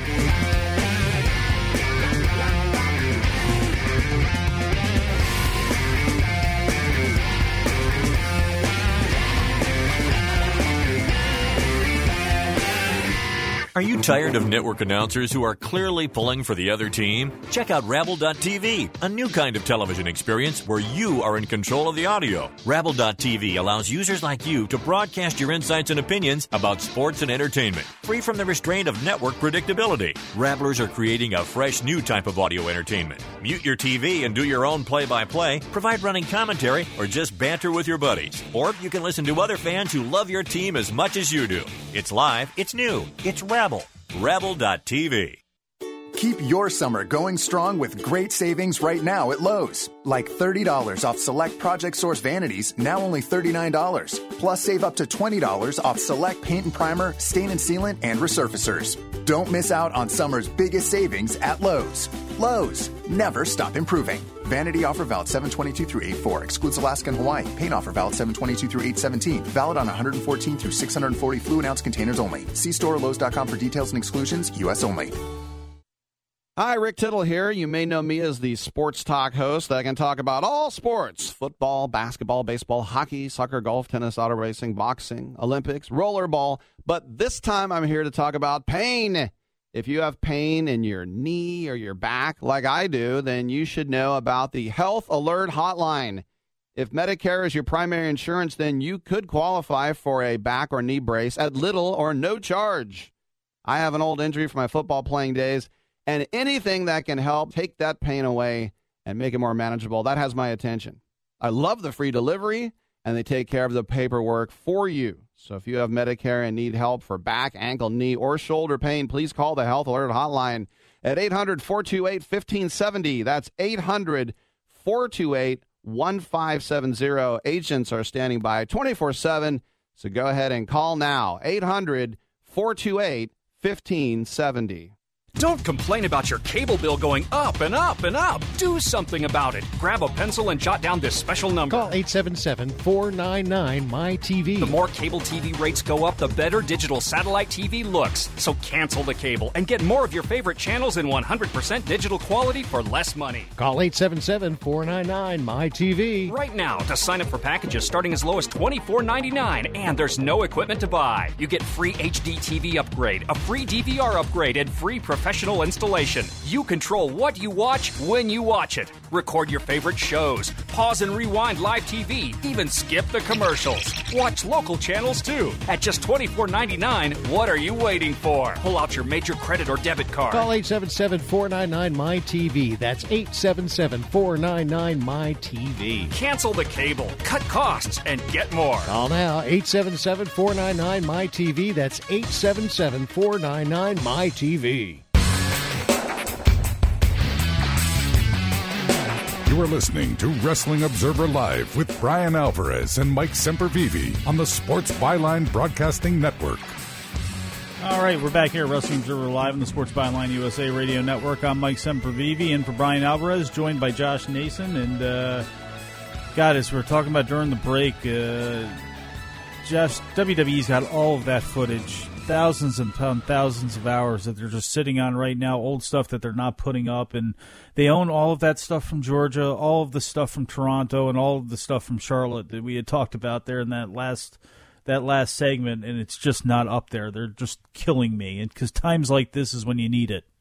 Are you tired of network announcers who are clearly pulling for the other team? Check out Rabble dot T V, a new kind of television experience where you are in control of the audio. Rabble dot T V allows users like you to broadcast your insights and opinions about sports and entertainment, free from the restraint of network predictability. Rabblers are creating a fresh new type of audio entertainment. Mute your T V and do your own play-by-play, provide running commentary, or just banter with your buddies. Or you can listen to other fans who love your team as much as you do. It's live, it's new, it's Rabble. Rabble dot T V. Keep your summer going strong with great savings right now at Lowe's. Like thirty dollars off select Project Source vanities, now only thirty-nine dollars. Plus save up to twenty dollars off select paint and primer, stain and sealant, and resurfacers. Don't miss out on summer's biggest savings at Lowe's. Lowe's, never stop improving. Vanity offer valid seven twenty-two through eight four. Excludes Alaska and Hawaii. Paint offer valid seven twenty-two through eight seventeen. Valid on one hundred fourteen through six hundred forty fluid ounce containers only. See store or Lowe's dot com for details and exclusions. U S only. Hi, Rick Tittle here. You may know me as the sports talk host that can talk about all sports: football, basketball, baseball, hockey, soccer, golf, tennis, auto racing, boxing, Olympics, rollerball. But this time I'm here to talk about pain. If you have pain in your knee or your back like I do, then you should know about the Health Alert Hotline. If Medicare is your primary insurance, then you could qualify for a back or knee brace at little or no charge. I have an old injury from my football playing days, and anything that can help take that pain away and make it more manageable, that has my attention. I love the free delivery, and they take care of the paperwork for you. So if you have Medicare and need help for back, ankle, knee, or shoulder pain, please call the Health Alert Hotline at eight hundred, four two eight, one five seven zero. That's eight hundred, four two eight, one five seven zero. Agents are standing by twenty-four seven, so go ahead and call now. eight hundred, four two eight, fifteen seventy. Don't complain about your cable bill going up and up and up. Do something about it. Grab a pencil and jot down this special number. Call eight seven seven, four nine nine, M Y T V. The more cable T V rates go up, the better digital satellite T V looks. So cancel the cable and get more of your favorite channels in one hundred percent digital quality for less money. Call eight seven seven, four nine nine, M Y T V. Right now to sign up for packages starting as low as twenty-four ninety-nine, and there's no equipment to buy. You get free H D T V upgrade, a free D V R upgrade, and free professional installation. You control what you watch when you watch it. Record your favorite shows. Pause and rewind live T V. Even skip the commercials. Watch local channels too. At just twenty-four ninety-nine, what are you waiting for? Pull out your major credit or debit card. Call eight seven seven, four nine nine, M Y T V. That's eight seven seven, four nine nine, M Y T V. Cancel the cable, cut costs, and get more. Call now, eight seven seven, four nine nine, M Y T V. That's eight seven seven, four nine nine, M Y T V. You are listening to Wrestling Observer Live with Brian Alvarez and Mike Sempervive on the Sports Byline Broadcasting Network. All right, we're back here at Wrestling Observer Live on the Sports Byline U S A Radio Network. I'm Mike Sempervive, in for Brian Alvarez, joined by Josh Nason. And, uh, God, as we were talking about during the break, uh, Josh, W W E's got all of that footage, thousands and thousands of hours that they're just sitting on right now, old stuff that they're not putting up. And they own all of that stuff from Georgia, all of the stuff from Toronto, and all of the stuff from Charlotte that we had talked about there in that last that last segment, and it's just not up there. They're just killing me, because times like this is when you need it.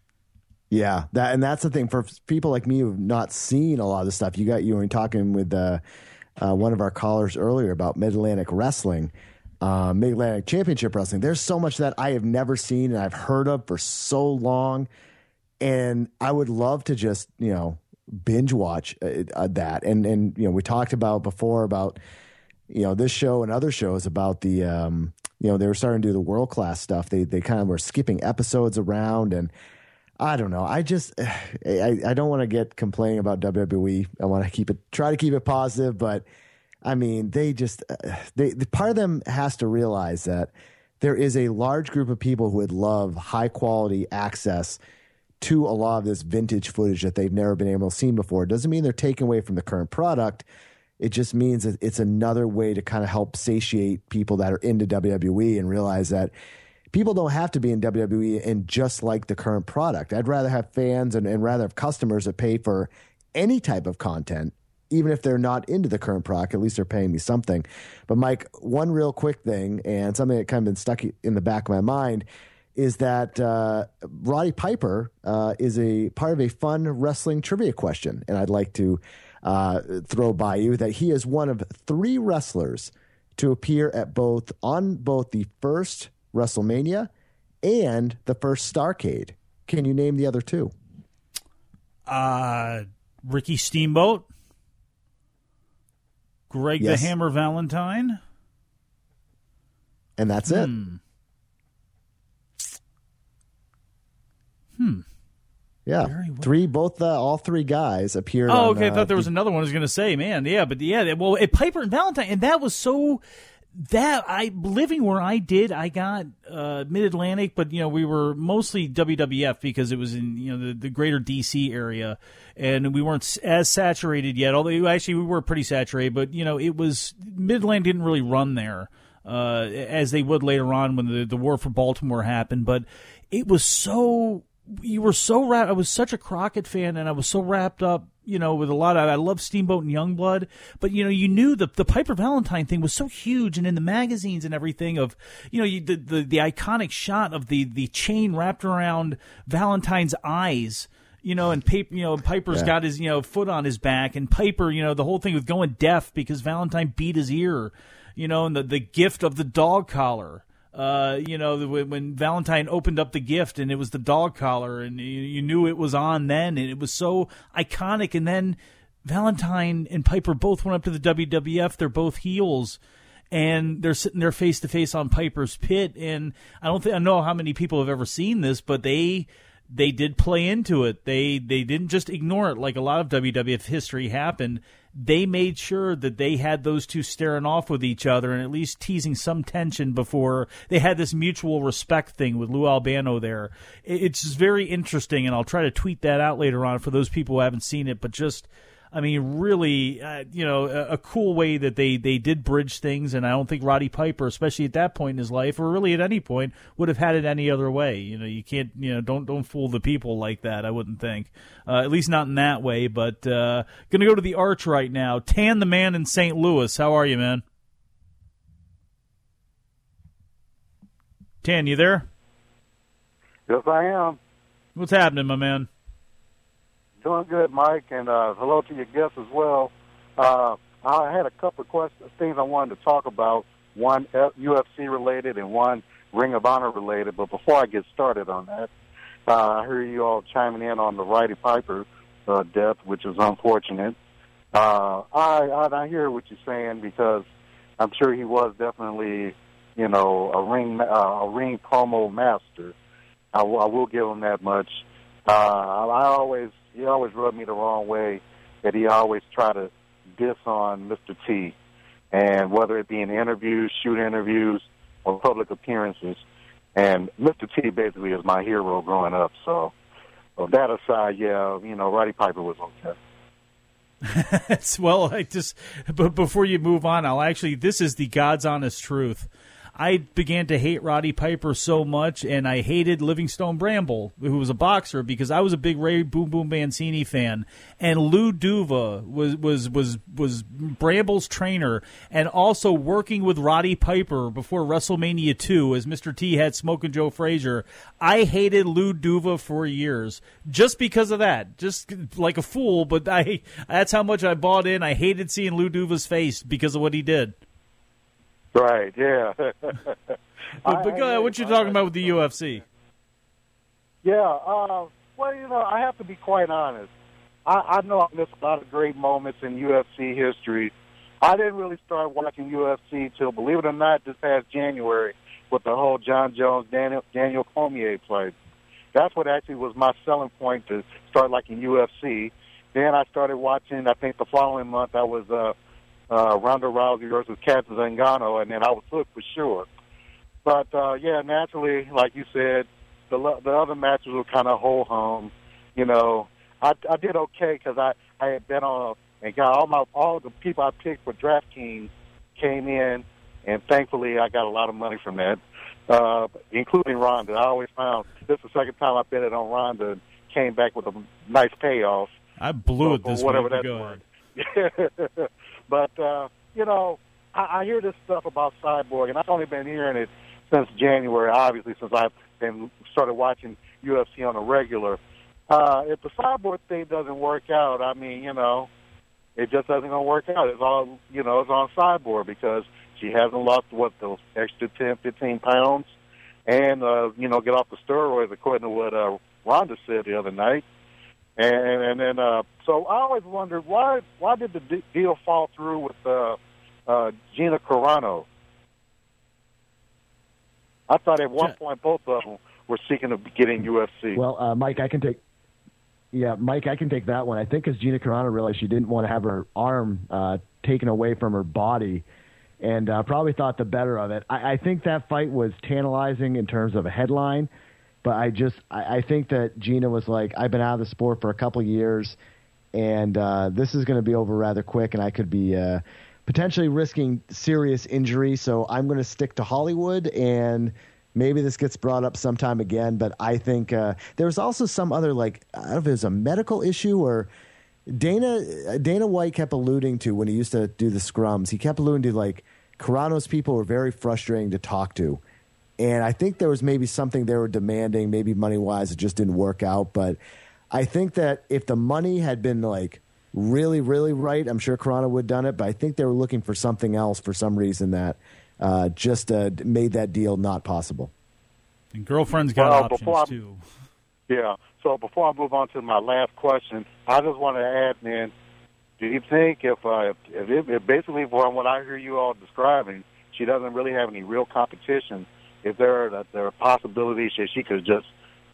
Yeah, that and that's the thing for people like me who've not seen a lot of the stuff. You got you were talking with uh, uh, one of our callers earlier about Mid-Atlantic Wrestling, uh, Mid-Atlantic Championship Wrestling. There's so much that I have never seen and I've heard of for so long, and I would love to just you know binge watch uh, uh, that. And and you know we talked about before about. You know, this show and other shows about the, um, you know, they were starting to do the world class stuff. They they kind of were skipping episodes around, and I don't know. I just I, I don't want to get complaining about W W E. I want to keep it try to keep it positive, but I mean, they just they the part of them has to realize that there is a large group of people who would love high quality access to a lot of this vintage footage that they've never been able to see before. It doesn't mean they're taking away from the current product. It just means that it's another way to kind of help satiate people that are into W W E and realize that people don't have to be in W W E and just like the current product. I'd rather have fans and, and rather have customers that pay for any type of content, even if they're not into the current product. At least they're paying me something. But Mike, one real quick thing, and something that kind of been stuck in the back of my mind, is that uh, Roddy Piper uh, is a part of a fun wrestling trivia question, and I'd like to Uh, throw by you that he is one of three wrestlers to appear at both on both the first WrestleMania and the first Starrcade. Can you name the other two? Uh, Ricky Steamboat, Greg Yes. the Hammer Valentine, and that's it. Hmm. Hmm. Yeah, three, both, uh, all three guys appeared. Oh, on, okay. I uh, thought there was another one I was going to say, man. Yeah, but yeah, well, at Piper and Valentine, and that was so that I living where I did, I got uh, Mid Atlantic, but you know we were mostly W W F because it was in you know the, the greater D C area, and we weren't as saturated yet. Although actually we were pretty saturated, but you know it was Mid Atlantic didn't really run there uh, as they would later on when the the war for Baltimore happened. But it was so. You were so wrapped. I was such a Crockett fan, and I was so wrapped up, you know, with a lot of. I love Steamboat and Youngblood, but you know, you knew the the Piper Valentine thing was so huge, and in the magazines and everything of, you know, you, the, the the iconic shot of the the chain wrapped around Valentine's eyes, you know, and Piper, you know, Piper's Yeah. got his you know foot on his back, and Piper, you know, the whole thing with going deaf because Valentine beat his ear, you know, and the the gift of the dog collar. Uh, you know, when, when Valentine opened up the gift and it was the dog collar, and you, you knew it was on then, and it was so iconic. And then Valentine and Piper both went up to the W W F. They're both heels, and they're sitting there face to face on Piper's Pit. And I don't think I know how many people have ever seen this, but they they did play into it. They they didn't just ignore it like a lot of W W F history happened. They made sure that they had those two staring off with each other and at least teasing some tension before they had this mutual respect thing with Lou Albano there. It's very interesting, and I'll try to tweet that out later on for those people who haven't seen it, but just, I mean, really, uh, you know, a, a cool way that they, they did bridge things, and I don't think Roddy Piper, especially at that point in his life, or really at any point, would have had it any other way. You know, you can't, you know, don't don't fool the people like that, I wouldn't think. Uh, at least not in that way, but uh, going to go to the Arch right now. Tan the man in Saint Louis. How are you, man? Tan, you there? Yes, I am. What's happening, my man? Doing good, Mike, and uh, hello to your guests as well. Uh, I had a couple of questions, things I wanted to talk about, one U F C related and one Ring of Honor related. But before I get started on that, uh, I hear you all chiming in on the Roddy Piper uh, death, which is unfortunate. Uh, I, I I hear what you're saying because I'm sure he was definitely, you know, a ring uh, a ring promo master. I, w- I will give him that much. Uh, I always he always rubbed me the wrong way that he always tried to diss on Mister T, and whether it be in interviews, shoot interviews, or public appearances. And Mister T basically is my hero growing up. So, well, that aside, yeah, you know, Roddy Piper was okay. Well, I just, but before you move on, I'll actually, this is the God's honest truth. I began to hate Roddy Piper so much, and I hated Livingstone Bramble, who was a boxer, because I was a big Ray Boom Boom Mancini fan, and Lou Duva was was was was Bramble's trainer, and also working with Roddy Piper before WrestleMania two, as Mister T had Smokin' Joe Frazier. I hated Lou Duva for years just because of that, just like a fool. But I that's how much I bought in. I hated seeing Lou Duva's face because of what he did. Right, yeah. but but go ahead, what you talking about with the U F C? Yeah, uh, well, you know, I have to be quite honest. I, I know I missed a lot of great moments in U F C history. I didn't really start watching U F C till, believe it or not, this past January with the whole John Jones, Daniel, Daniel Cormier fight. That's what actually was my selling point to start liking U F C. Then I started watching, I think the following month, I was... Uh, Uh, Ronda Rousey versus Cat Zingano, and then I was hooked for sure. But, uh, yeah, naturally, like you said, the the other matches were kind of ho-hum. You know, I, I did okay because I, I had been on a, and got all my all the people I picked for DraftKings came in, and thankfully I got a lot of money from that, uh, including Ronda. I always found this is the second time I bet it on Ronda and came back with a nice payoff. I blew so, it this whatever week. That's Go ahead. But, uh, you know, I, I hear this stuff about Cyborg, and I've only been hearing it since January, obviously, since I've been started watching U F C on a regular. Uh, if the Cyborg thing doesn't work out, I mean, you know, it just doesn't going to work out. It's all, you know, it's on Cyborg because she hasn't lost, what, those extra ten, fifteen pounds and, uh, you know, get off the steroids, according to what uh, Ronda said the other night. And and then uh, so I always wondered why why did the d- deal fall through with uh, uh, Gina Carano? I thought at one point both of them were seeking to get in U F C. Well, uh, Mike, I can take. Yeah, Mike, I can take that one. I think because Gina Carano realized she didn't want to have her arm uh, taken away from her body, and uh, probably thought the better of it. I, I think that fight was tantalizing in terms of a headline. But I just, I, I think that Gina was like, I've been out of the sport for a couple of years, and uh, this is going to be over rather quick, and I could be uh, potentially risking serious injury. So I'm going to stick to Hollywood, and maybe this gets brought up sometime again. But I think uh, there was also some other, like, I don't know if it was a medical issue or Dana Dana White kept alluding to when he used to do the scrums. He kept alluding to, like, Carano's people were very frustrating to talk to. And I think there was maybe something they were demanding, maybe money-wise, it just didn't work out. But I think that if the money had been, like, really, really right, I'm sure Carano would have done it. But I think they were looking for something else for some reason that uh, just uh, made that deal not possible. And girlfriend's got well, options, before too. Yeah. So before I move on to my last question, I just want to add, man, do you think if, uh, if, it, if basically from what I hear you all describing, she doesn't really have any real competition, is there, uh, there are possibilities that she could just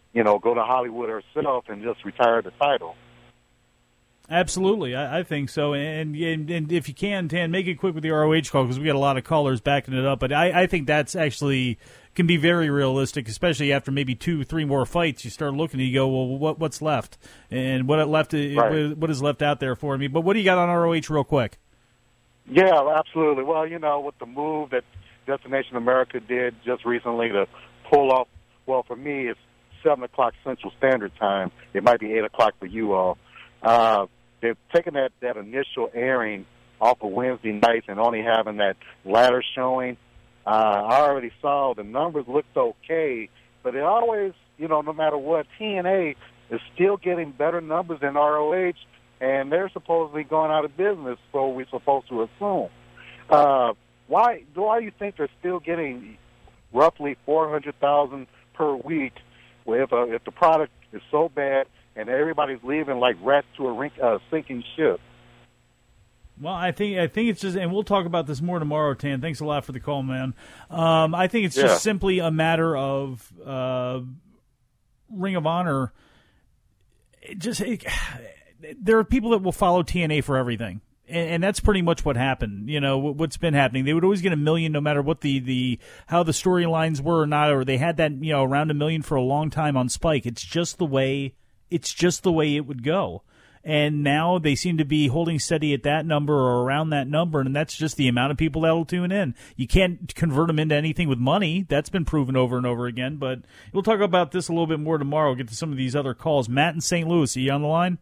you know, go to Hollywood herself and just retire the title. Absolutely, I, I think so. And, and and if you can, Tan, make it quick with the R O H call because we got a lot of callers backing it up. But I, I think that's actually can be very realistic, especially after maybe two, three more fights. You start looking and you go, well, what what's left, and what left, right. what is left out there for me. But what do you got on R O H, real quick? Yeah, absolutely. Well, you know, with the move that Destination America did just recently to pull off. Well, for me, it's seven o'clock Central Standard Time. It might be eight o'clock for you all. Uh, They're taking that, that initial airing off of Wednesday nights and only having that ladder showing. Uh, I already saw the numbers looked okay, but it always, you know, no matter what, T N A is still getting better numbers than R O H, and they're supposedly going out of business, so we're supposed to assume. Uh, why, why do you think they're still getting roughly four hundred thousand per week if, uh, if the product is so bad and everybody's leaving like rats to a rink, uh, sinking ship? Well, I think I think it's just, and we'll talk about this more tomorrow, Tan. Thanks a lot for the call, man. Um, I think it's yeah. just simply a matter of uh, Ring of Honor. It just it, there are people that will follow T N A for everything. And that's pretty much what happened. You know, what's been happening. They would always get a million no matter what the, the how the storylines were or not, or they had that, you know, around a million for a long time on Spike. It's just the way it's just the way it would go. And now they seem to be holding steady at that number or around that number, and that's just the amount of people that will tune in. You can't convert them into anything with money. That's been proven over and over again. But we'll talk about this a little bit more tomorrow. Get to some of these other calls. Matt in Saint Louis, are you on the line?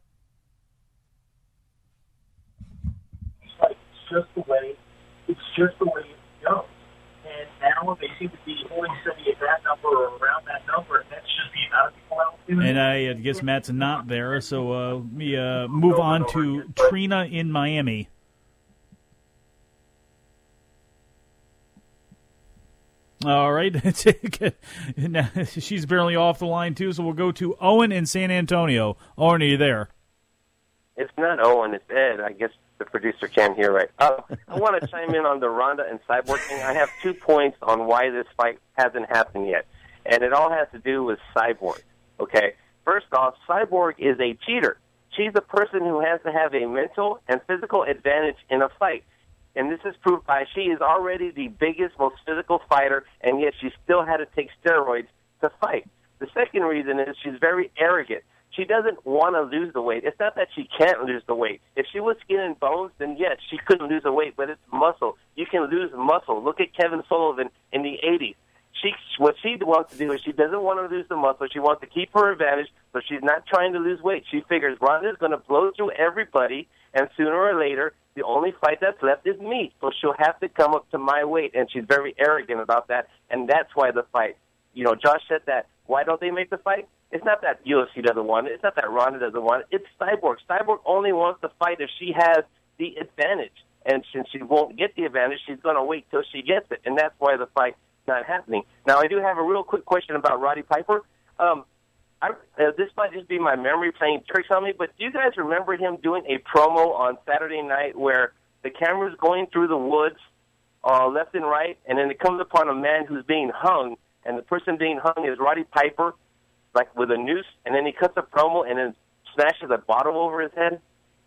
Just the way it's just the way it goes, and now they seem to be holding steady at that number or around that number, and that's just the amount of people out there. And I guess Matt's not there, so uh, let me uh, move on to Trina in Miami. All right, she's barely off the line too, so we'll go to Owen in San Antonio. Owen, are you there? It's not Owen, it's Ed. I guess the producer can't hear right. Uh, I want to chime in on the Ronda and Cyborg thing. I have two points on why this fight hasn't happened yet, and it all has to do with Cyborg. Okay, first off, Cyborg is a cheater. She's a person who has to have a mental and physical advantage in a fight, and this is proved by she is already the biggest, most physical fighter, and yet she still had to take steroids to fight. The second reason is she's very arrogant. She doesn't want to lose the weight. It's not that she can't lose the weight. If she was skin and bones, then yes, she couldn't lose the weight, but it's muscle. You can lose muscle. Look at Kevin Sullivan in the eighties. She, what she wants to do is she doesn't want to lose the muscle. She wants to keep her advantage, so she's not trying to lose weight. She figures Ronda's going to blow through everybody, and sooner or later, the only fight that's left is me. So she'll have to come up to my weight, and she's very arrogant about that, and that's why the fight. You know, Josh said that. Why don't they make the fight? It's not that U F C doesn't want it. It's not that Ronda doesn't want it. It's Cyborg. Cyborg only wants to fight if she has the advantage. And since she won't get the advantage, she's going to wait till she gets it. And that's why the fight's not happening. Now, I do have a real quick question about Roddy Piper. Um, I, uh, this might just be my memory playing tricks on me, but do you guys remember him doing a promo on Saturday night where the camera's going through the woods uh, left and right, and then it comes upon a man who's being hung, and the person being hung is Roddy Piper, like with a noose, and then he cuts a promo and then smashes a bottle over his head?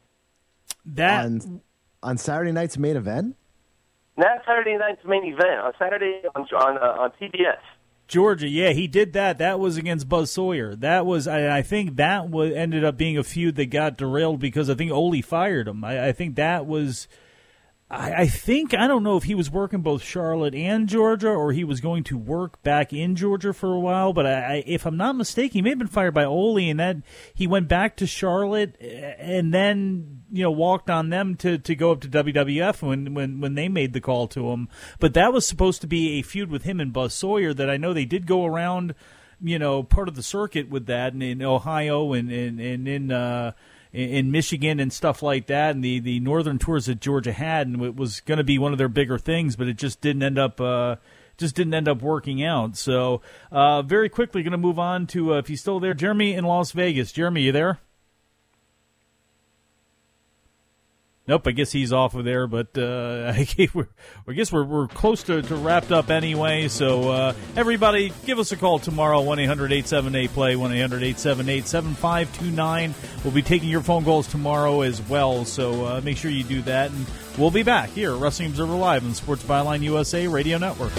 That on, on Saturday night's main event? Not Saturday night's main event. On Saturday on on, uh, on T B S. Georgia, yeah, he did that. That was against Buzz Sawyer. That was, I, I think, that was, ended up being a feud that got derailed because I think Ole fired him. I, I think that was. I think, I don't know if he was working both Charlotte and Georgia or he was going to work back in Georgia for a while, but I, I, if I'm not mistaken, he may have been fired by Ole, and that he went back to Charlotte and then, you know, walked on them to, to go up to W W F when, when, when they made the call to him. But that was supposed to be a feud with him and Buzz Sawyer that I know they did go around, you know, part of the circuit with that and in Ohio and, and, and in uh in Michigan and stuff like that, and the, the northern tours that Georgia had, and it was going to be one of their bigger things, but it just didn't end up uh, just didn't end up working out. So uh, very quickly, going to move on to uh, if he's still there, Jeremy in Las Vegas. Jeremy, you there? Nope, I guess he's off of there, but uh, I, we're, I guess we're, we're close to, to wrapped up anyway. So uh, everybody, give us a call tomorrow, one eight hundred eight seven eight play, one eight hundred eight seven eight seven five two nine. We'll be taking your phone calls tomorrow as well, so uh, make sure you do that. And we'll be back here at Wrestling Observer Live on the Sports Byline U S A Radio Network.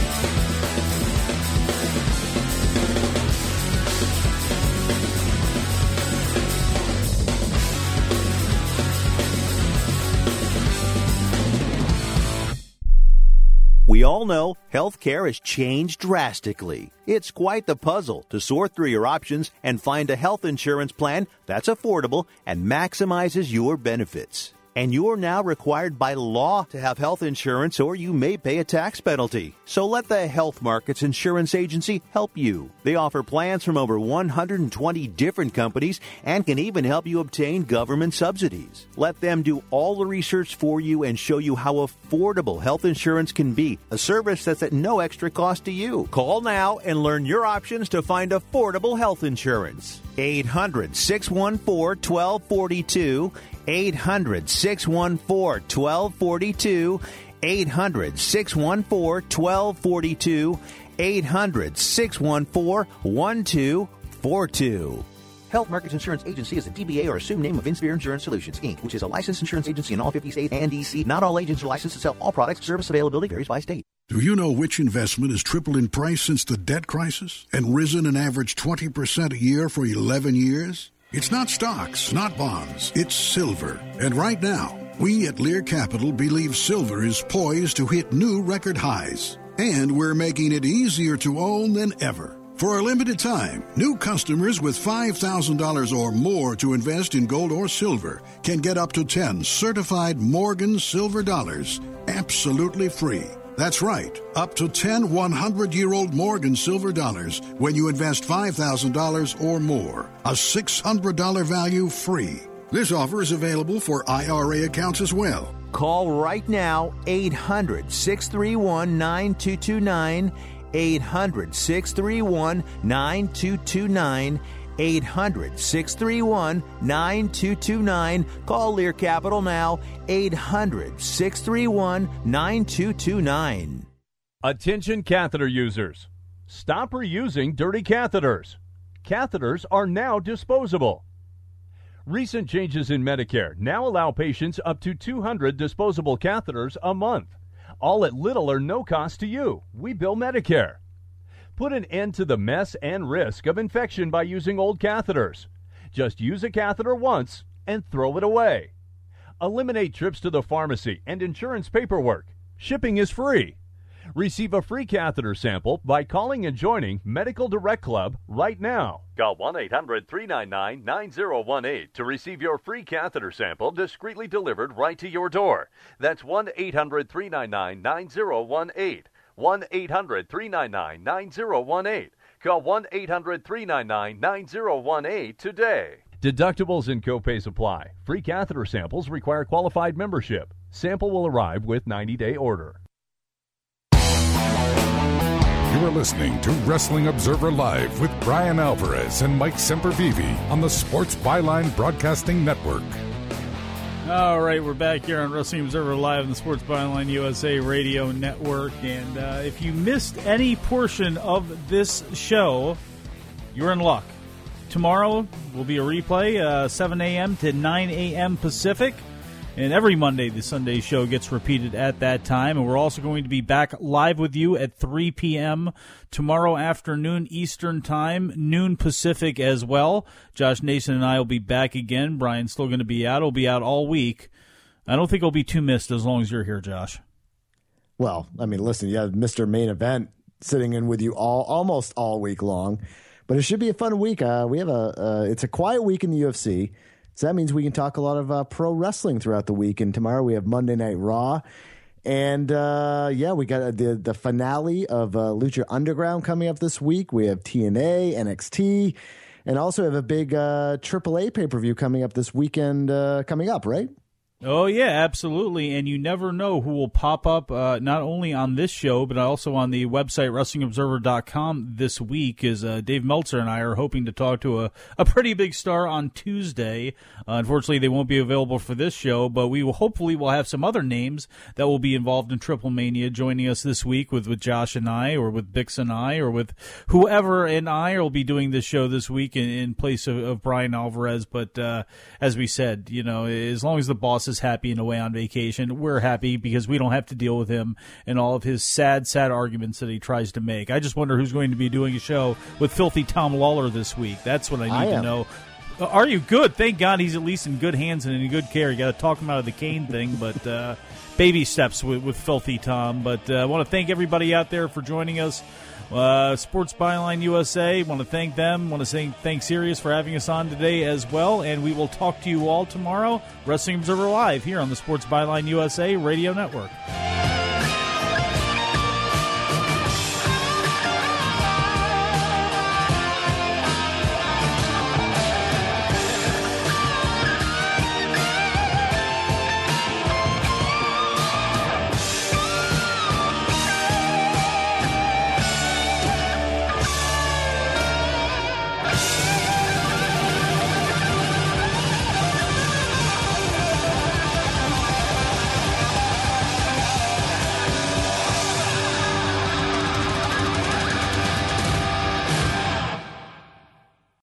We all know healthcare has changed drastically. It's quite the puzzle to sort through your options and find a health insurance plan that's affordable and maximizes your benefits. And you're now required by law to have health insurance, or you may pay a tax penalty. So let the Health Markets Insurance Agency help you. They offer plans from over one hundred twenty different companies and can even help you obtain government subsidies. Let them do all the research for you and show you how affordable health insurance can be, a service that's at no extra cost to you. Call now and learn your options to find affordable health insurance. eight hundred, six one four, one two four two. eight hundred, six one four, one two four two. eight hundred, six one four, one two four two. eight hundred, six one four, one two four two. Health Markets Insurance Agency is a D B A or assumed name of Insphere Insurance Solutions, Incorporated, which is a licensed insurance agency in all fifty states and D C. Not all agents are licensed to sell all products. Service availability varies by state. Do you know which investment has tripled in price since the debt crisis and risen an average twenty percent a year for eleven years? It's not stocks, not bonds, it's silver. And right now, we at Lear Capital believe silver is poised to hit new record highs. And we're making it easier to own than ever. For a limited time, new customers with five thousand dollars or more to invest in gold or silver can get up to ten certified Morgan silver dollars absolutely free. That's right, up to ten hundred-year-old Morgan silver dollars when you invest five thousand dollars or more. A six hundred dollars value free. This offer is available for I R A accounts as well. Call right now, eight hundred, six three one, nine two two nine, eight hundred, six three one, nine two two nine, eight hundred, six three one, nine two two nine. Call Lear Capital now, eight hundred, six three one, nine two two nine. Attention catheter users. Stop reusing dirty catheters. Catheters are now disposable. Recent changes in Medicare now allow patients up to two hundred disposable catheters a month, all at little or no cost to you. We bill Medicare. Put an end to the mess and risk of infection by using old catheters. Just use a catheter once and throw it away. Eliminate trips to the pharmacy and insurance paperwork. Shipping is free. Receive a free catheter sample by calling and joining Medical Direct Club right now. Call one eight hundred, three nine nine, nine zero one eight to receive your free catheter sample discreetly delivered right to your door. That's one eight hundred, three nine nine, nine zero one eight. one eight hundred, three nine nine, nine zero one eight. Call one eight hundred, three nine nine, nine zero one eight today. Deductibles and copays apply. Free catheter samples require qualified membership. Sample will arrive with ninety-day order. You are listening to Wrestling Observer Live with Brian Alvarez and Mike Sempervive on the Sports Byline Broadcasting Network. All right, we're back here on Wrestling Observer Live on the Sports Byline U S A Radio Network. And uh, if you missed any portion of this show, you're in luck. Tomorrow will be a replay, uh, seven a.m. to nine a.m. Pacific. And every Monday, the Sunday show gets repeated at that time. And we're also going to be back live with you at three p.m. tomorrow afternoon Eastern Time, noon Pacific as well. Josh Nason and I will be back again. Brian's still going to be out. He'll be out all week. I don't think he'll be too missed as long as you're here, Josh. Well, I mean, listen, you have Mister Main Event sitting in with you all almost all week long. But it should be a fun week. Uh, we have a uh, it's a quiet week in the U F C. So that means we can talk a lot of uh, pro wrestling throughout the week. And tomorrow we have Monday Night Raw. And, uh, yeah, we got the the finale of uh, Lucha Underground coming up this week. We have T N A, N X T, and also have a big uh, triple A pay-per-view coming up this weekend uh, coming up, right? Oh, yeah, absolutely. And you never know who will pop up uh, not only on this show, but also on the website wrestling observer dot com this week, as uh, Dave Meltzer and I are hoping to talk to a, a pretty big star on Tuesday. Uh, unfortunately, they won't be available for this show, but we will hopefully will have some other names that will be involved in Triple Mania joining us this week with, with Josh and I, or with Bix and I, or with whoever and I will be doing this show this week in, in place of, of Brian Alvarez. But uh, as we said, you know, as long as the boss is happy and away on vacation, we're happy because we don't have to deal with him and all of his sad, sad arguments that he tries to make. I just wonder who's going to be doing a show with Filthy Tom Lawler this week. That's what I need I to am. know. Are you good? Thank God he's at least in good hands and in good care. You got to talk him out of the cane thing, but uh, baby steps with, with Filthy Tom. But uh, I want to thank everybody out there for joining us. Uh, Sports Byline U S A, want to thank them. Want to say thanks Sirius for having us on today as well. And we will talk to you all tomorrow. Wrestling Observer Live here on the Sports Byline U S A Radio Network.